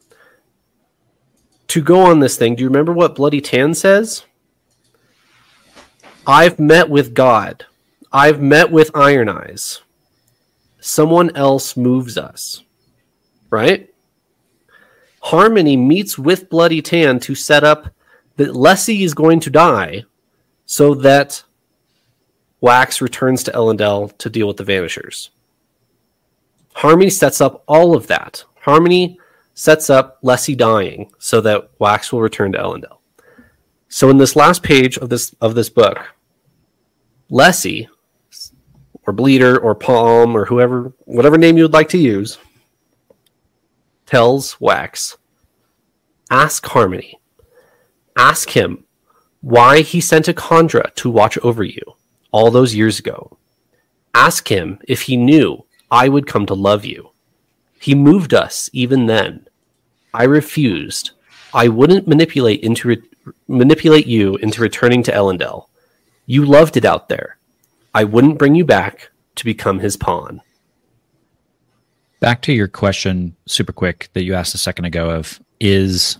to go on this thing. Do you remember what Bloody Tan says? I've met with God. I've met with Iron Eyes. Someone else moves us. Right? Harmony meets with Bloody Tan to set up that Lessie is going to die so that Wax returns to Elendel to deal with the Vanishers. Harmony sets up all of that. Harmony sets up Lessie dying so that Wax will return to Elendel. So in this last page of this book, Lessie, or Bleeder, or Palm, or whatever name you would like to use, tells Wax, ask Harmony. Ask him why he sent a Kandra to watch over you all those years ago. Ask him if he knew I would come to love you. He moved us even then. I refused. I wouldn't manipulate you into returning to Elendel. You loved it out there. I wouldn't bring you back to become his pawn. Back to your question, super quick, that you asked a second ago of, is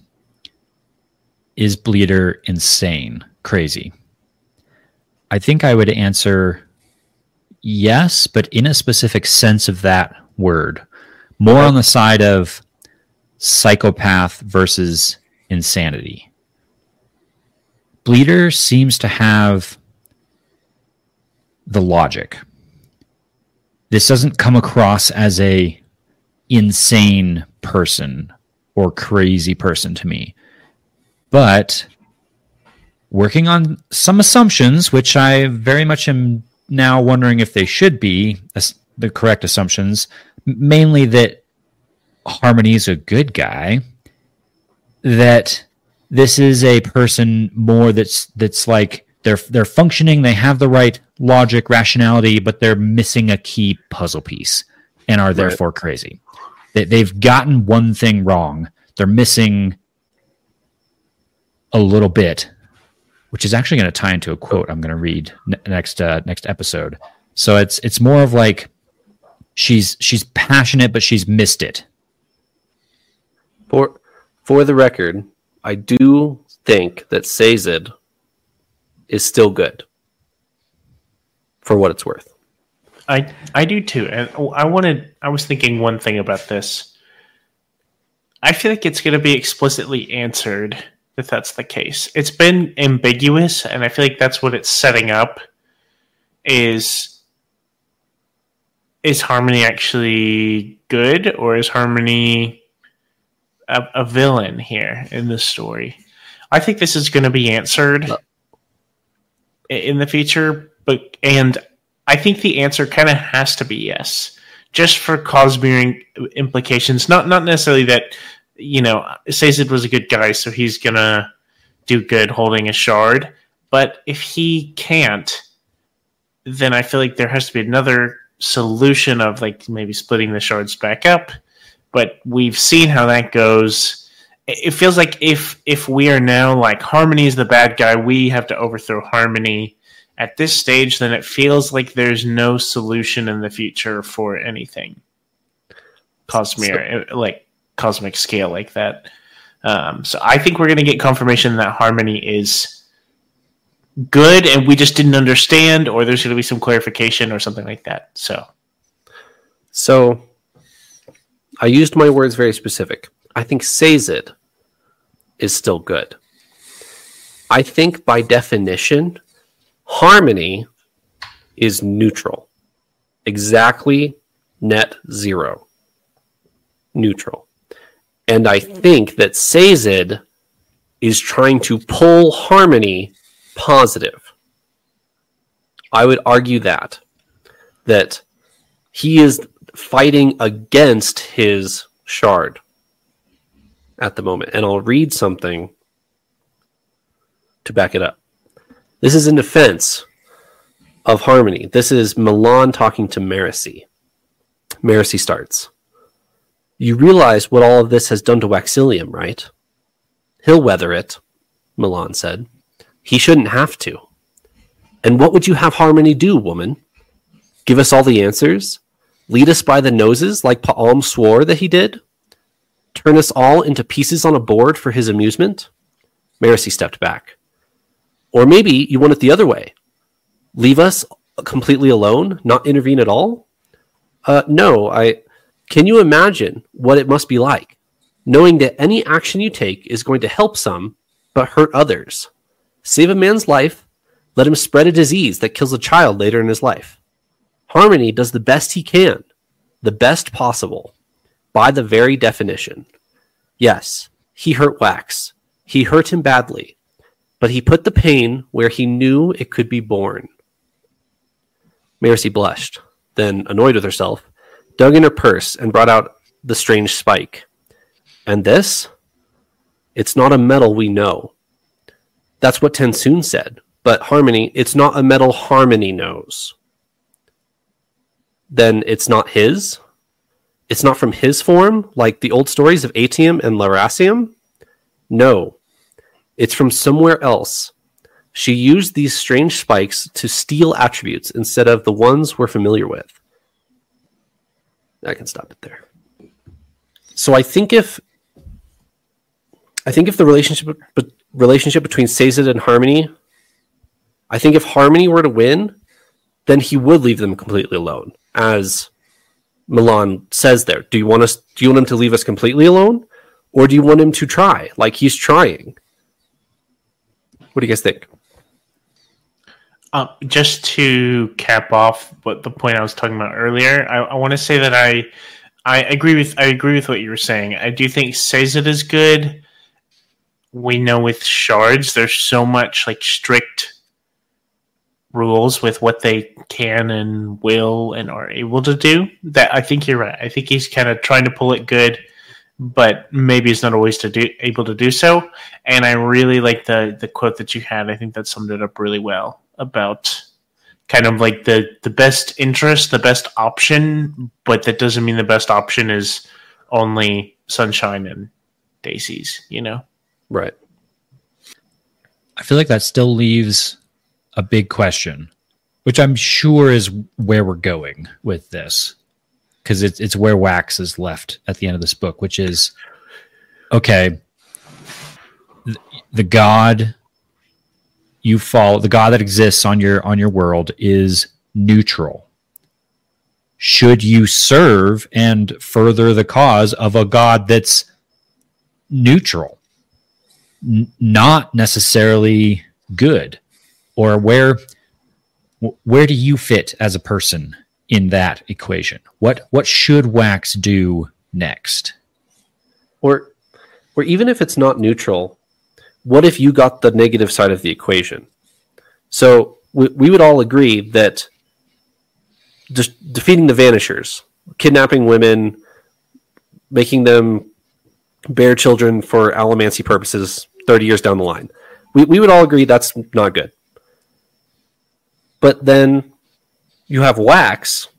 Bleeder insane, crazy? I think I would answer yes, but in a specific sense of that word. More on the side of psychopath versus insanity. Bleeder seems to have the logic. This doesn't come across as a insane person or crazy person to me. But working on some assumptions, which I very much am now wondering if they should be the correct assumptions, mainly that Harmony's a good guy, that this is a person more that's like they're functioning, they have the right logic, rationality, but they're missing a key puzzle piece and are therefore crazy. They've gotten one thing wrong. They're missing a little bit, which is actually going to tie into a quote I'm going to read next episode. So it's more of like she's passionate, but she's missed it. For the record, I do think that Sazed is still good, for what it's worth. I do too, and I was thinking one thing about this. I feel like it's going to be explicitly answered if that's the case. It's been ambiguous, and I feel like that's what it's setting up. Is Harmony actually good, or is Harmony a villain here in this story? I think this is going to be answered in the future, and I think the answer kind of has to be yes, just for Cosmere implications. Not necessarily that, Sazed was a good guy, so he's gonna do good holding a shard. But if he can't, then I feel like there has to be another solution of like maybe splitting the shards back up. But we've seen how that goes. It feels like if we are now like Harmony is the bad guy, we have to overthrow Harmony. At this stage, then it feels like there's no solution in the future for anything Cosmere, like cosmic scale like that. So I think we're going to get confirmation that Harmony is good and we just didn't understand, or there's going to be some clarification or something like that. So I used my words very specific. I think Sazed is still good. I think by definition, Harmony is neutral. Exactly net zero. Neutral. And I think that Sazed is trying to pull Harmony positive. I would argue that he is fighting against his shard at the moment. And I'll read something to back it up. This is in defense of Harmony. This is Milan talking to Marasi. Marasi starts. You realize what all of this has done to Waxilium, right? He'll weather it, Milan said. He shouldn't have to. And what would you have Harmony do, woman? Give us all the answers? Lead us by the noses like Pa'alm swore that he did? Turn us all into pieces on a board for his amusement? Marasi stepped back. Or maybe you want it the other way. Leave us completely alone, not intervene at all? No, can you imagine what it must be like, knowing that any action you take is going to help some, but hurt others? Save a man's life, let him spread a disease that kills a child later in his life. Harmony does the best he can, the best possible, by the very definition. Yes, he hurt Wax. He hurt him badly. But he put the pain where he knew it could be borne. Marasi blushed, then, annoyed with herself, dug in her purse and brought out the strange spike. And this? It's not a metal we know. That's what Tensoon said. But Harmony, it's not a metal Harmony knows. Then it's not his? It's not from his form, like the old stories of Atium and Lerasium? No. It's from somewhere else. She used these strange spikes to steal attributes instead of the ones we're familiar with. I can stop it there. So I think if the relationship between Sazed and Harmony, I think if Harmony were to win, then he would leave them completely alone, as Milan says there. Do you want him to leave us completely alone, or do you want him to try, like he's trying? What do you guys think? Just to cap off what the point I was talking about earlier, I want to say that I agree with what you were saying. I do think Sazed is good. We know with shards, there's so much like strict rules with what they can and will and are able to do that I think you're right. I think he's kind of trying to pull it good. but maybe is not always able to do so. And I really like the quote that you had. I think that summed it up really well about kind of like the best interest, the best option, but that doesn't mean the best option is only sunshine and daisies, you know? Right. I feel like that still leaves a big question, which I'm sure is where we're going with this, because it's where Wax is left at the end of this book, which is, okay, the god you follow, the god that exists on your world, is neutral. Should you serve and further the cause of a god that's neutral, not necessarily good? Or where do you fit as a person in that equation? What should Wax do next? Or even if it's not neutral, what if you got the negative side of the equation? So we would all agree that just defeating the Vanishers, kidnapping women, making them bear children for allomancy purposes 30 years down the line, we would all agree that's not good. But then you have Wax,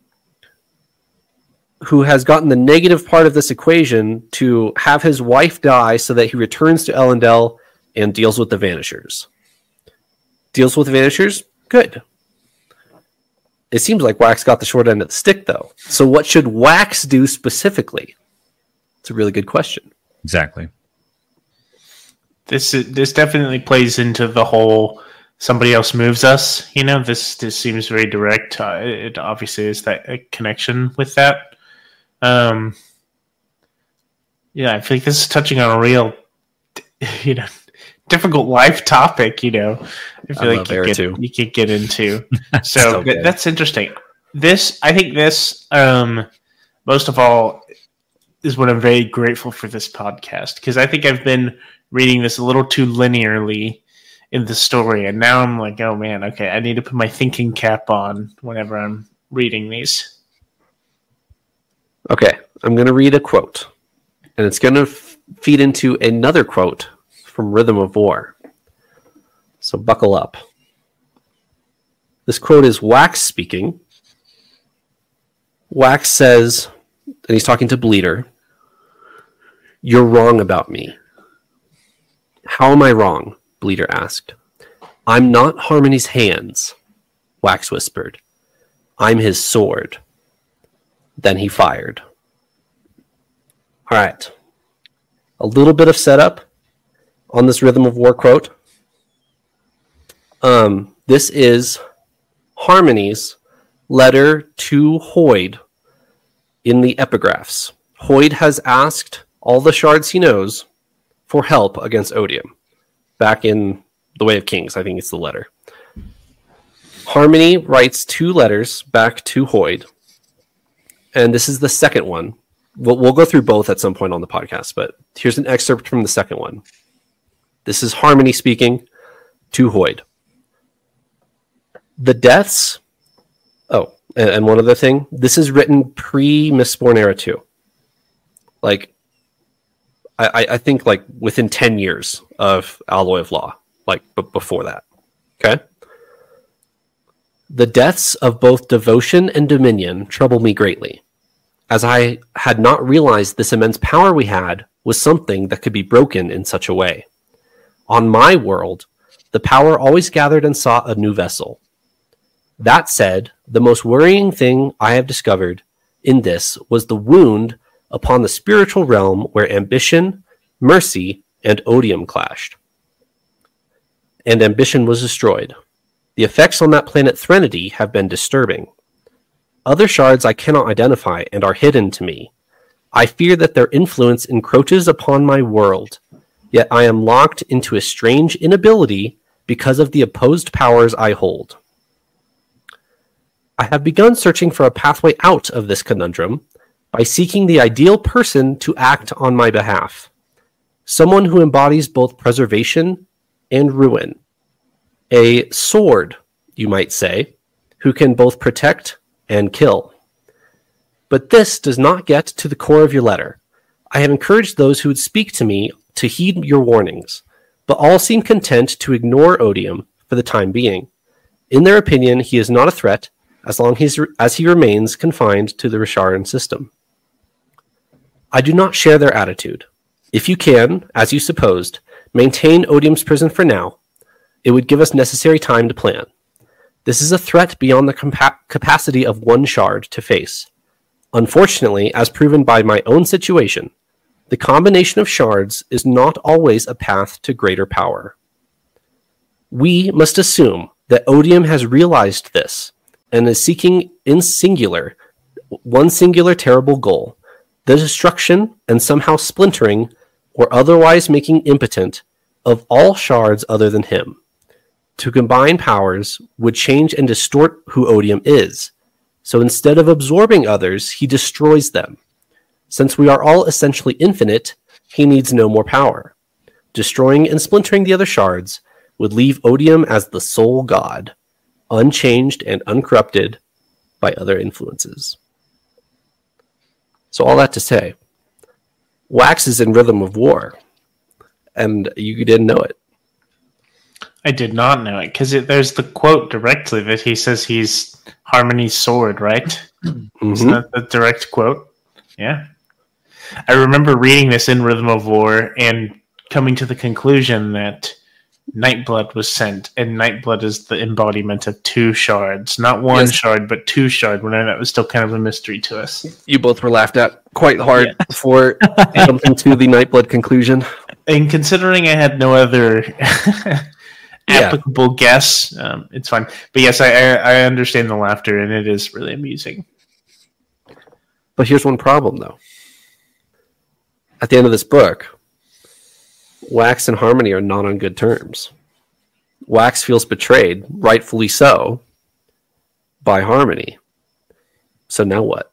who has gotten the negative part of this equation to have his wife die so that he returns to Elendel and deals with the Vanishers. Deals with the Vanishers? Good. It seems like Wax got the short end of the stick, though. So what should Wax do specifically? It's a really good question. Exactly. This definitely plays into the whole somebody else moves us. You know, this seems very direct. It obviously is that connection with that. Yeah, I think this is touching on a real, difficult life topic. I feel like you could get into. So okay. That's interesting. I think this, most of all, is what I'm very grateful for this podcast, because I think I've been reading this a little too linearly in the story, and now I'm like, oh man, okay, I need to put my thinking cap on whenever I'm reading these. Okay, I'm going to read a quote, and it's going to feed into another quote from Rhythm of War. So buckle up. This quote is Wax speaking. Wax says, and he's talking to Bleeder, "You're wrong about me." "How am I wrong?" Bleeder asked. "I'm not Harmony's hands," Wax whispered. "I'm his sword." Then he fired. All right. A little bit of setup on this Rhythm of War quote. This is Harmony's letter to Hoid in the epigraphs. Hoid has asked all the shards he knows for help against Odium. Back in The Way of Kings, I think it's the letter. Harmony writes 2 letters back to Hoid, and this is the second one. We'll go through both at some point on the podcast, but here's an excerpt from the second one. This is Harmony speaking to Hoid. The deaths... Oh, and one other thing. This is written pre-Mistborn Era 2. Like, I think like within 10 years of Alloy of Law, like before that. Okay? "The deaths of both Devotion and Dominion trouble me greatly, as I had not realized this immense power we had was something that could be broken in such a way. On my world, the power always gathered and sought a new vessel. That said, the most worrying thing I have discovered in this was the wound upon the spiritual realm where ambition, mercy, and odium clashed. And ambition was destroyed. The effects on that planet Threnody have been disturbing. Other shards I cannot identify and are hidden to me. I fear that their influence encroaches upon my world, yet I am locked into a strange inability because of the opposed powers I hold. I have begun searching for a pathway out of this conundrum by seeking the ideal person to act on my behalf. Someone who embodies both preservation and ruin. A sword, you might say, who can both protect and kill. But this does not get to the core of your letter. I have encouraged those who would speak to me to heed your warnings, but all seem content to ignore Odium for the time being. In their opinion, he is not a threat as long as he remains confined to the Risharan system. I do not share their attitude. If you can, as you supposed, maintain Odium's prison for now, it would give us necessary time to plan. This is a threat beyond the capacity of one shard to face. Unfortunately, as proven by my own situation, the combination of shards is not always a path to greater power. We must assume that Odium has realized this and is seeking in one singular terrible goal, the destruction and somehow splintering or otherwise making impotent of all shards other than him. To combine powers would change and distort who Odium is, so instead of absorbing others, he destroys them. Since we are all essentially infinite, he needs no more power. Destroying and splintering the other shards would leave Odium as the sole god, unchanged and uncorrupted by other influences. So all that to say, Wax is in Rhythm of War, and you didn't know it. I did not know it, because there's the quote directly that he says he's Harmony's sword, right? Mm-hmm. Isn't that the direct quote? Yeah. I remember reading this in Rhythm of War and coming to the conclusion that Nightblood was sent, and Nightblood is the embodiment of two shards. Not one shard, but two shard, when that was still kind of a mystery to us. You both were laughed at quite hard before jumping to the Nightblood conclusion. And considering I had no other applicable guess, it's fine. But yes, I understand the laughter, and it is really amusing. But here's one problem, though. At the end of this book, Wax and Harmony are not on good terms. Wax feels betrayed, rightfully so, by Harmony. So now what?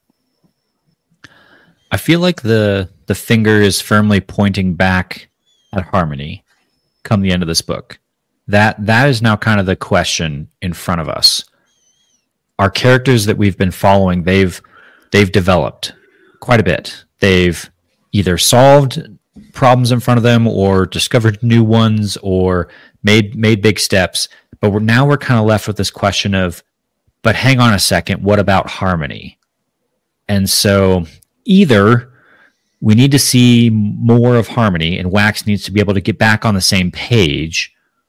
I feel like the finger is firmly pointing back at Harmony come the end of this book. That is now kind of the question in front of us. Our characters that we've been following, they've developed quite a bit. They've either solved problems in front of them or discovered new ones or made big steps. But we're kind of left with this question of, but hang on a second, what about Harmony? And so either we need to see more of Harmony and Wax needs to be able to get back on the same page,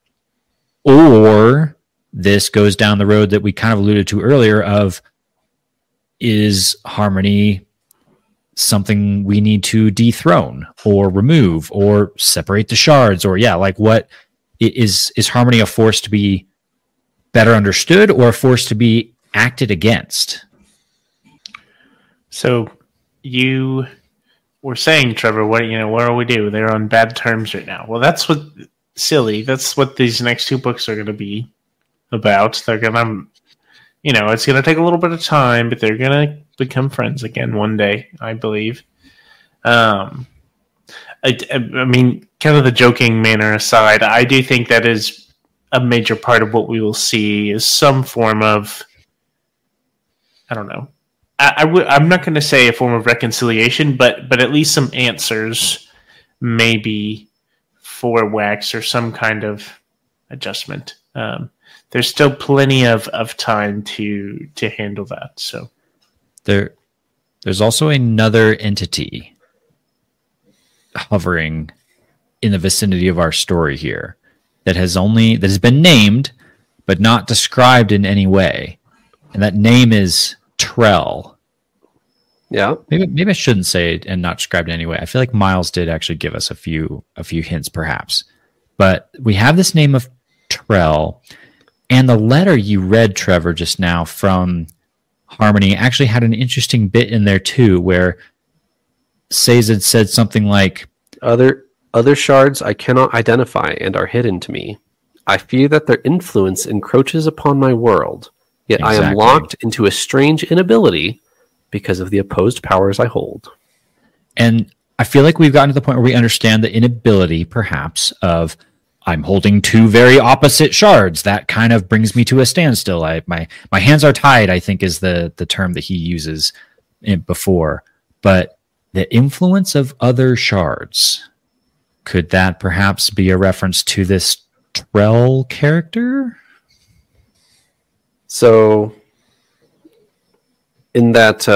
or this goes down the road that we kind of alluded to earlier of, is Harmony something we need to dethrone or remove or separate the shards? Or what is Harmony a force to be better understood or a force to be acted against? So you were saying, Trevor, what do we do? They're on bad terms right now. Well, that's what these next two books are going to be about. They're going to, it's going to take a little bit of time, but they're going to become friends again one day, I believe. I mean, kind of the joking manner aside, I do think that is a major part of what we will see is some form of, I don't know. I'm not going to say a form of reconciliation, but at least some answers, maybe for Wax or some kind of adjustment. There's still plenty of time to handle that. So there's also another entity hovering in the vicinity of our story here that has been named but not described in any way, and that name is Trell. Yeah, maybe I shouldn't say it and not described in any way. I feel like Miles did actually give us a few hints, perhaps, but we have this name of Trell, and the letter you read, Trevor, just now from Harmony actually had an interesting bit in there too, where Sazed said something like, "Other shards I cannot identify and are hidden to me. I fear that their influence encroaches upon my world, yet I am locked into a strange inability because of the opposed powers I hold." And I feel like we've gotten to the point where we understand the inability, perhaps, of I'm holding two very opposite shards. That kind of brings me to a standstill. My hands are tied, I think is the term that he uses before. But The influence of other shards. Could that perhaps be a reference to this Trell character? So, in that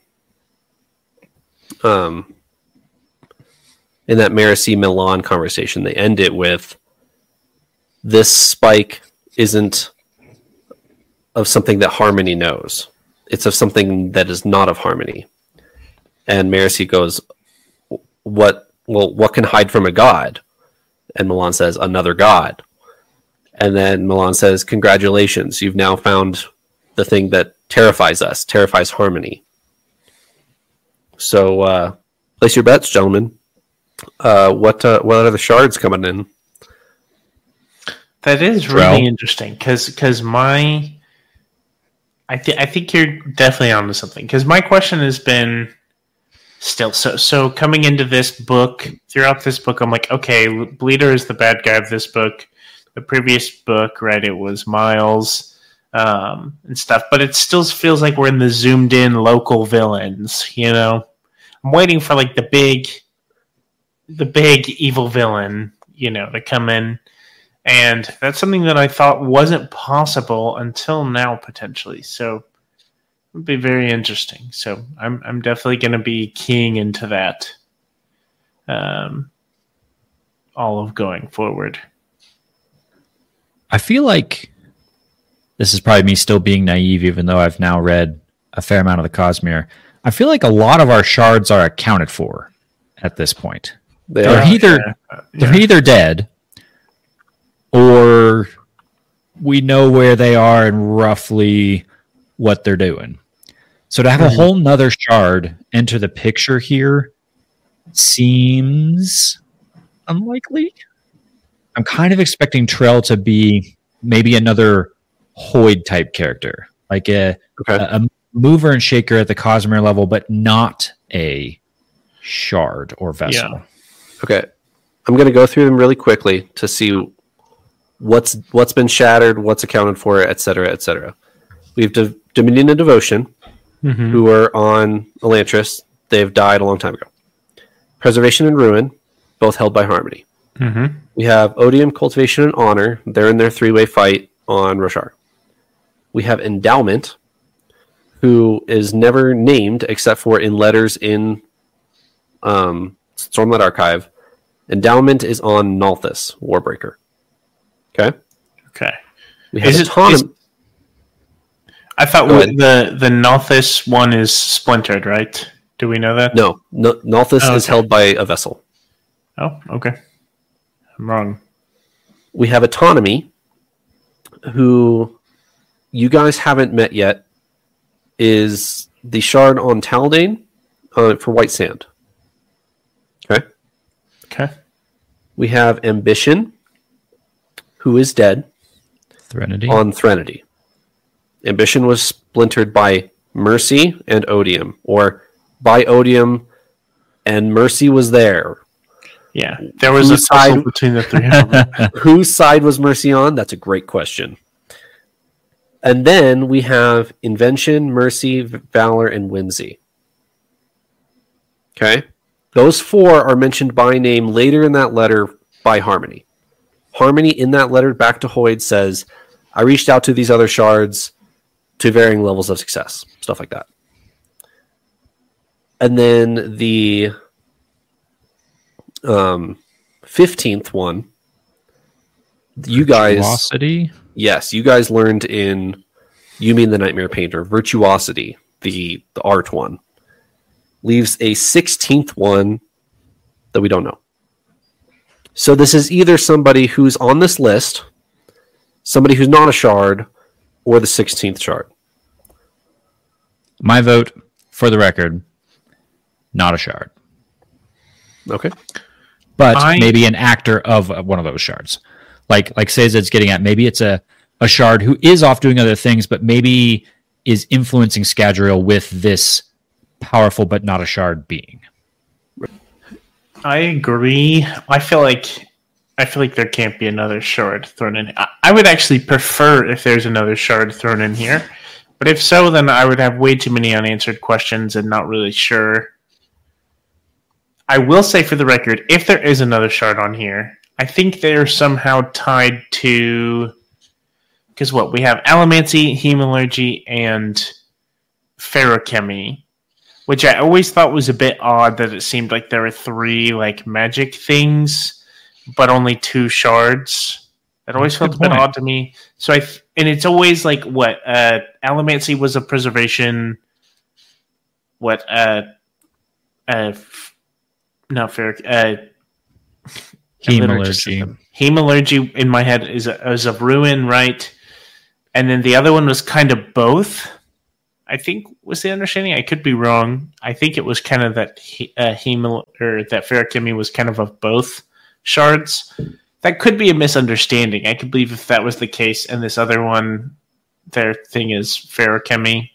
Marasi Milan conversation, they end it with, "This spike isn't of something that Harmony knows. It's of something that is not of Harmony." And Marasi goes, "What? Well, what can hide from a god?" And Milan says, "Another god." And then Milan says, "Congratulations, you've now found the thing that terrifies us, terrifies Harmony." So, place your bets, gentlemen. What are the shards coming in? That is really interesting because I think you're definitely onto something, because my question has been still so coming into this book, throughout this book, I'm like, okay, Bleeder is the bad guy of this book. The previous book, right, it was Miles and stuff, but it still feels like we're in the zoomed in local villains, you know. I'm waiting for like the big evil villain, you know, to come in. And that's something that I thought wasn't possible until now, potentially. So it would be very interesting. So I'm definitely going to be keying into that all of going forward. I feel like this is probably me still being naive, even though I've now read a fair amount of the Cosmere. I feel like a lot of our shards are accounted for at this point. They're either dead, or we know where they are and roughly what they're doing. So to have a whole nother shard enter the picture here seems unlikely. I'm kind of expecting Trell to be maybe another Hoid type character, like a mover and shaker at the Cosmere level, but not a shard or vessel. Yeah. Okay, I'm going to go through them really quickly to see what's been shattered, what's accounted for, etc., etc. We have Dominion and Devotion, who are on Elantris. They've died a long time ago. Preservation and Ruin, both held by Harmony. We have Odium, Cultivation, and Honor. They're in their three-way fight on Roshar. We have Endowment, who is never named except for in letters in Stormlight Archive. Endowment is on Nalthis, Warbreaker. Okay. We have I thought the Nalthis one is splintered, right? Do we know that? No, Nalthis is held by a vessel. Oh, okay. I'm wrong. We have Autonomy, who you guys haven't met yet, is the shard on Taldane for White Sand. Okay. We have Ambition, who is dead, Threnody. on Threnody. Ambition was splintered by Mercy and Odium, or by Odium, and Mercy was there. Yeah, there was a tussle between the three of them. Whose side was Mercy on? That's a great question. And then we have Invention, Mercy, Valor, and Whimsy. Okay? Those four are mentioned by name later in that letter by Harmony. Harmony, in that letter back to Hoid, says, I reached out to these other shards to varying levels of success. Stuff like that. And then the 15th one, you guys... Virtuosity? Yes, you guys learned in Yumi and the Nightmare Painter, Virtuosity, the art one, leaves a 16th one that we don't know. So this is either somebody who's on this list, somebody who's not a shard, or the 16th shard. My vote, for the record, not a shard. Okay. But maybe an actor of one of those shards. Like Sazed's getting at, maybe it's a shard who is off doing other things, but maybe is influencing Scadrial with this powerful but not a shard being. I agree. I feel like there can't be another shard thrown in. I would actually prefer if there's another shard thrown in here. But if so, then I would have way too many unanswered questions and not really sure I will say for the record, if there is another shard on here, I think they're somehow tied to... Because what? We have Allomancy, Hemalurgy, and Feruchemy, which I always thought was a bit odd that it seemed like there were 3 like magic things, but only 2 shards. That always felt a bit odd to me. So and it's always like what Allomancy was a preservation. What not Feruch. Hemalurgy. Hemalurgy in my head is a ruin, right? And then the other one was kind of both. I think was the understanding. I could be wrong. I think it was kind of that that Feruchemy was kind of both shards. That could be a misunderstanding. I could believe if that was the case, and this other one, their thing is Feruchemy.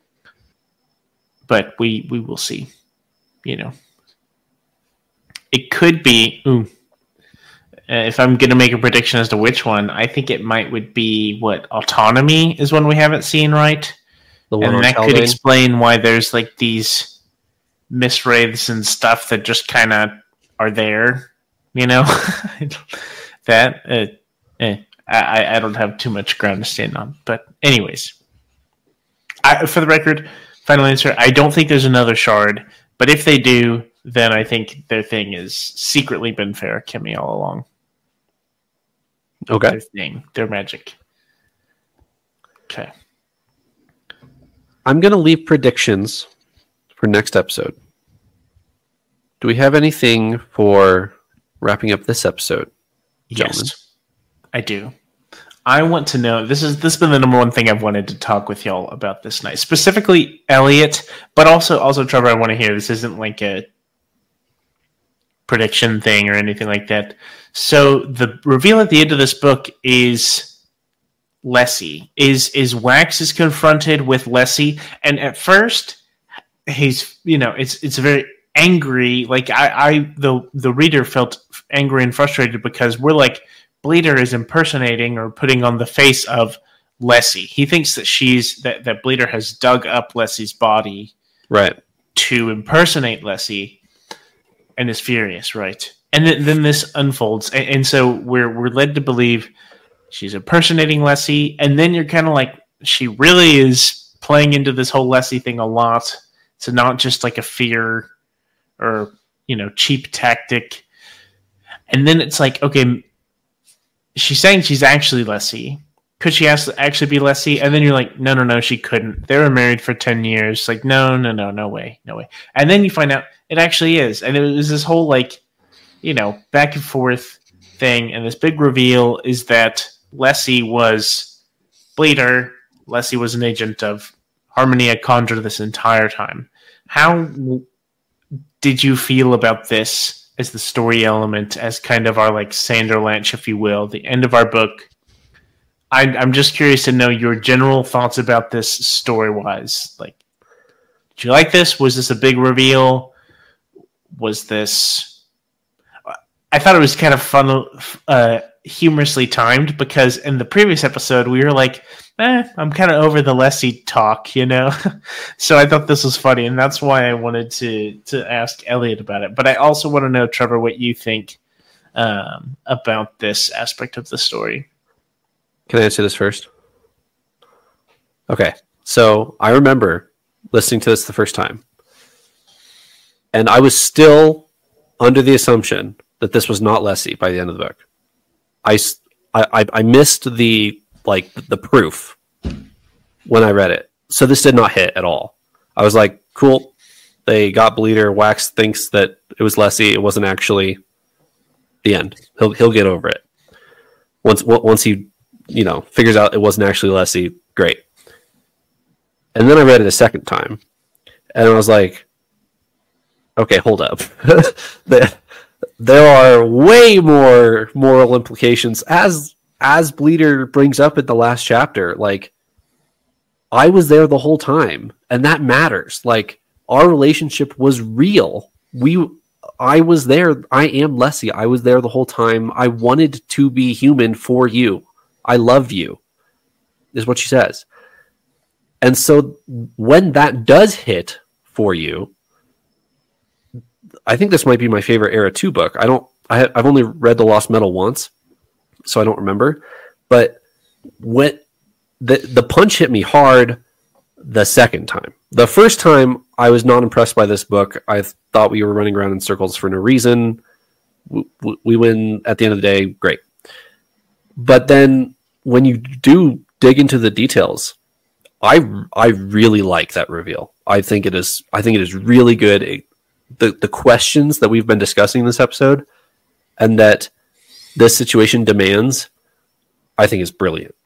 But we will see. You know, it could be. If I'm going to make a prediction as to which one, I think it would be what Autonomy is one we haven't seen, right? The one and that Kaldane? could explain why there's like these miswraiths and stuff that just kind of are there, you know. I don't have too much ground to stand on, but anyways, for the record, final answer: I don't think there's another shard, but if they do, then I think their thing is secretly been Feruchemy all along. Okay. Their thing, their magic. Okay. I'm going to leave predictions for next episode. Do we have anything for wrapping up this episode, gentlemen? Yes, I do. I want to know, this has been the number one thing I've wanted to talk with y'all about this night. Specifically Elliot, but also Trevor, I want to hear. This isn't like a prediction thing or anything like that. So the reveal at the end of this book is Lessie. Is Wax is confronted with Lessie, and at first he's, you know, it's very angry. Like the reader felt angry and frustrated because we're like, Bleeder is impersonating or putting on the face of Lessie. He thinks that that Bleeder has dug up Lessie's body, right, to impersonate Lessie, and is furious, right? And then this unfolds, and so we're led to believe she's impersonating Lessie, and then you're kind of like, she really is playing into this whole Lessie thing a lot. It's not just like a fear or, you know, cheap tactic. And then it's like, okay, she's saying she's actually Lessie. Could she actually be Lessie? And then you're like, no, she couldn't. They were married for 10 years. Like, no way. And then you find out it actually is. And it was this whole, like, you know, back and forth thing. And this big reveal is that Lessie was Bleeder. Lessie was an agent of Harmonia Kandra this entire time. How did you feel about this as the story element, as kind of our, like, Sanderlanche, if you will, the end of our book? I'm just curious to know your general thoughts about this story-wise. Like, did you like this? Was this a big reveal? Was this... I thought it was kind of fun, humorously timed, because in the previous episode we were like, I'm kind of over the Lessie talk, you know? So I thought this was funny, and that's why I wanted to ask Elliot about it. But I also want to know, Trevor, what you think about this aspect of the story. Can I answer this first? Okay, so I remember listening to this the first time, and I was still under the assumption that this was not Lessie by the end of the book. I missed the proof when I read it, so this did not hit at all. I was like, cool, they got Bleeder. Wax thinks that it was Lessie. It wasn't actually. The end. He'll get over it once he, you know, figures out it wasn't actually Lessie. Great. And then I read it a second time, and I was like, okay, hold up. There are way more moral implications, as Bleeder brings up in the last chapter. Like, I was there the whole time, and that matters. Like, our relationship was real. I was there. I am Lessie. I was there the whole time. I wanted to be human for you. I love you, is what she says. And so when that does hit for you, I think this might be my favorite Era 2 book. I've only read The Lost Metal once, so I don't remember. But when the punch hit me hard the second time. The first time, I was not impressed by this book. I thought we were running around in circles for no reason. We win at the end of the day, great. But then when you do dig into the details, I really like that reveal. I think it is really good. The questions that we've been discussing in this episode and that this situation demands, I think is brilliant.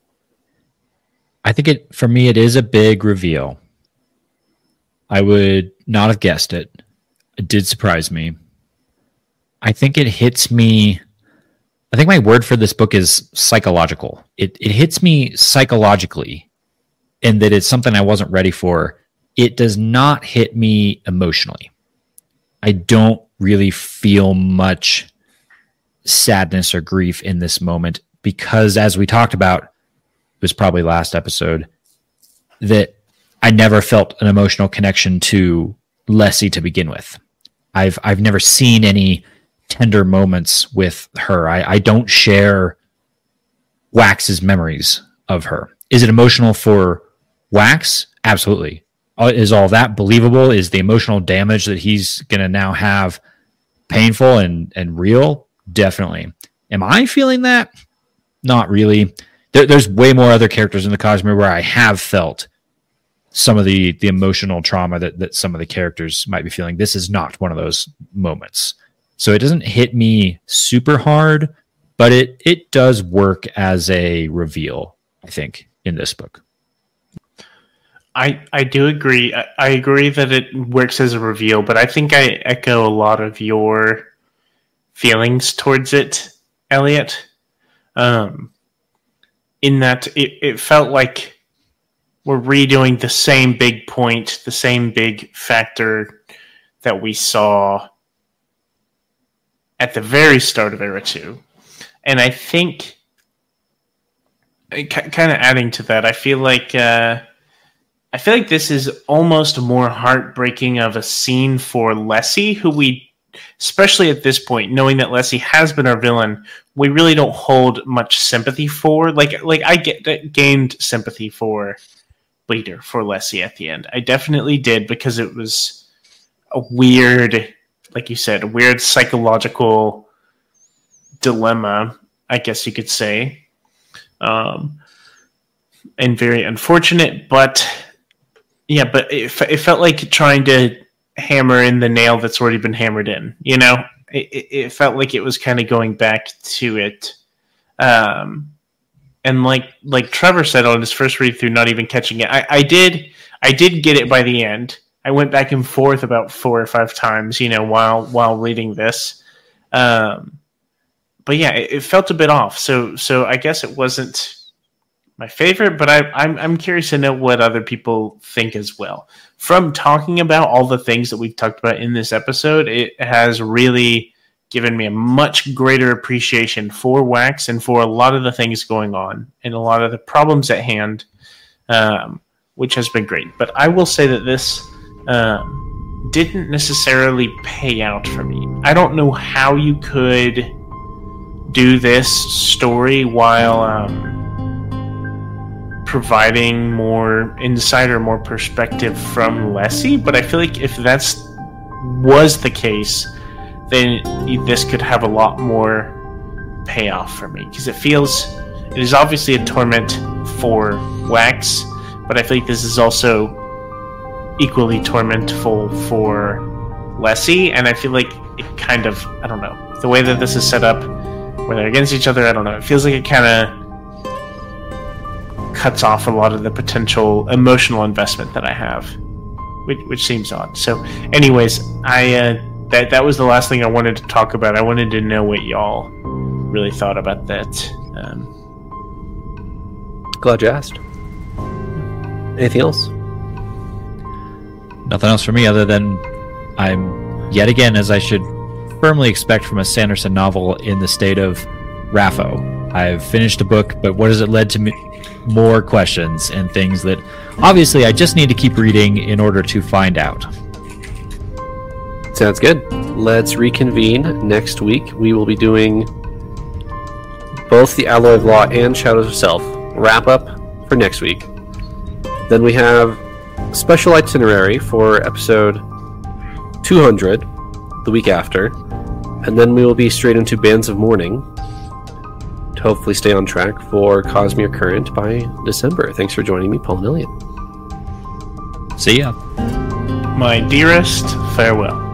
I think for me, it is a big reveal. I would not have guessed it. It did surprise me. I think it hits me. I think my word for this book is psychological. It hits me psychologically in that it's something I wasn't ready for. It does not hit me emotionally. I don't really feel much sadness or grief in this moment because, as we talked about, it was probably last episode, that I never felt an emotional connection to Lessie to begin with. I've never seen any tender moments with her. I don't share Wax's memories of her. Is it emotional for Wax? Absolutely. Is all that believable? Is the emotional damage that he's going to now have painful and real? Definitely. Am I feeling that? Not really. There's way more other characters in the Cosmere where I have felt some of the emotional trauma that some of the characters might be feeling. This is not one of those moments. So it doesn't hit me super hard, but it does work as a reveal, I think, in this book. I do agree. I agree that it works as a reveal, but I think I echo a lot of your feelings towards it, Elliot. In that it felt like we're redoing the same big point, the same big factor that we saw at the very start of Era 2. And I think, kind of adding to that, I feel like this is almost more heartbreaking of a scene for Lessie, who we, especially at this point, knowing that Lessie has been our villain, we really don't hold much sympathy for. Like I gained sympathy for Bleeder, for Lessie at the end. I definitely did, because it was a weird, like you said, a weird psychological dilemma, I guess you could say. And very unfortunate, but yeah, but it felt like trying to hammer in the nail that's already been hammered in, you know? It felt like it was kind of going back to it. And like Trevor said on his first read through, not even catching it. I did get it by the end. I went back and forth about 4 or 5 times, you know, while reading this. But yeah, it felt a bit off. So I guess it wasn't my favorite, but I'm curious to know what other people think as well. From talking about all the things that we've talked about in this episode, it has really given me a much greater appreciation for Wax and for a lot of the things going on and a lot of the problems at hand, which has been great. But I will say that this didn't necessarily pay out for me. I don't know how you could do this story while providing more insight or more perspective from Lessie, but I feel like if that's was the case, then this could have a lot more payoff for me, because it is obviously a torment for Wax, but I feel like this is also equally tormentful for Lessie, and I feel like it kind of, I don't know, the way that this is set up where they're against each other, I don't know, it feels like it kind of cuts off a lot of the potential emotional investment that I have, which seems odd. So anyways, that was the last thing I wanted to talk about. I wanted to know what y'all really thought about that. Glad you asked. Anything else? Nothing else for me other than I'm, yet again, as I should firmly expect from a Sanderson novel, in the state of Raffo. I've finished a book, but what has it led to me? More questions and things that obviously I just need to keep reading in order to find out. Sounds good. Let's reconvene next week. We will be doing both the Alloy of Law and Shadows of Self. Wrap up for next week. Then we have a special itinerary for episode 200 the week after. And then we will be straight into Bands of Mourning to hopefully stay on track for Cosmere Current by December. Thanks for joining me, Paul and Ilian. See ya. My dearest, farewell.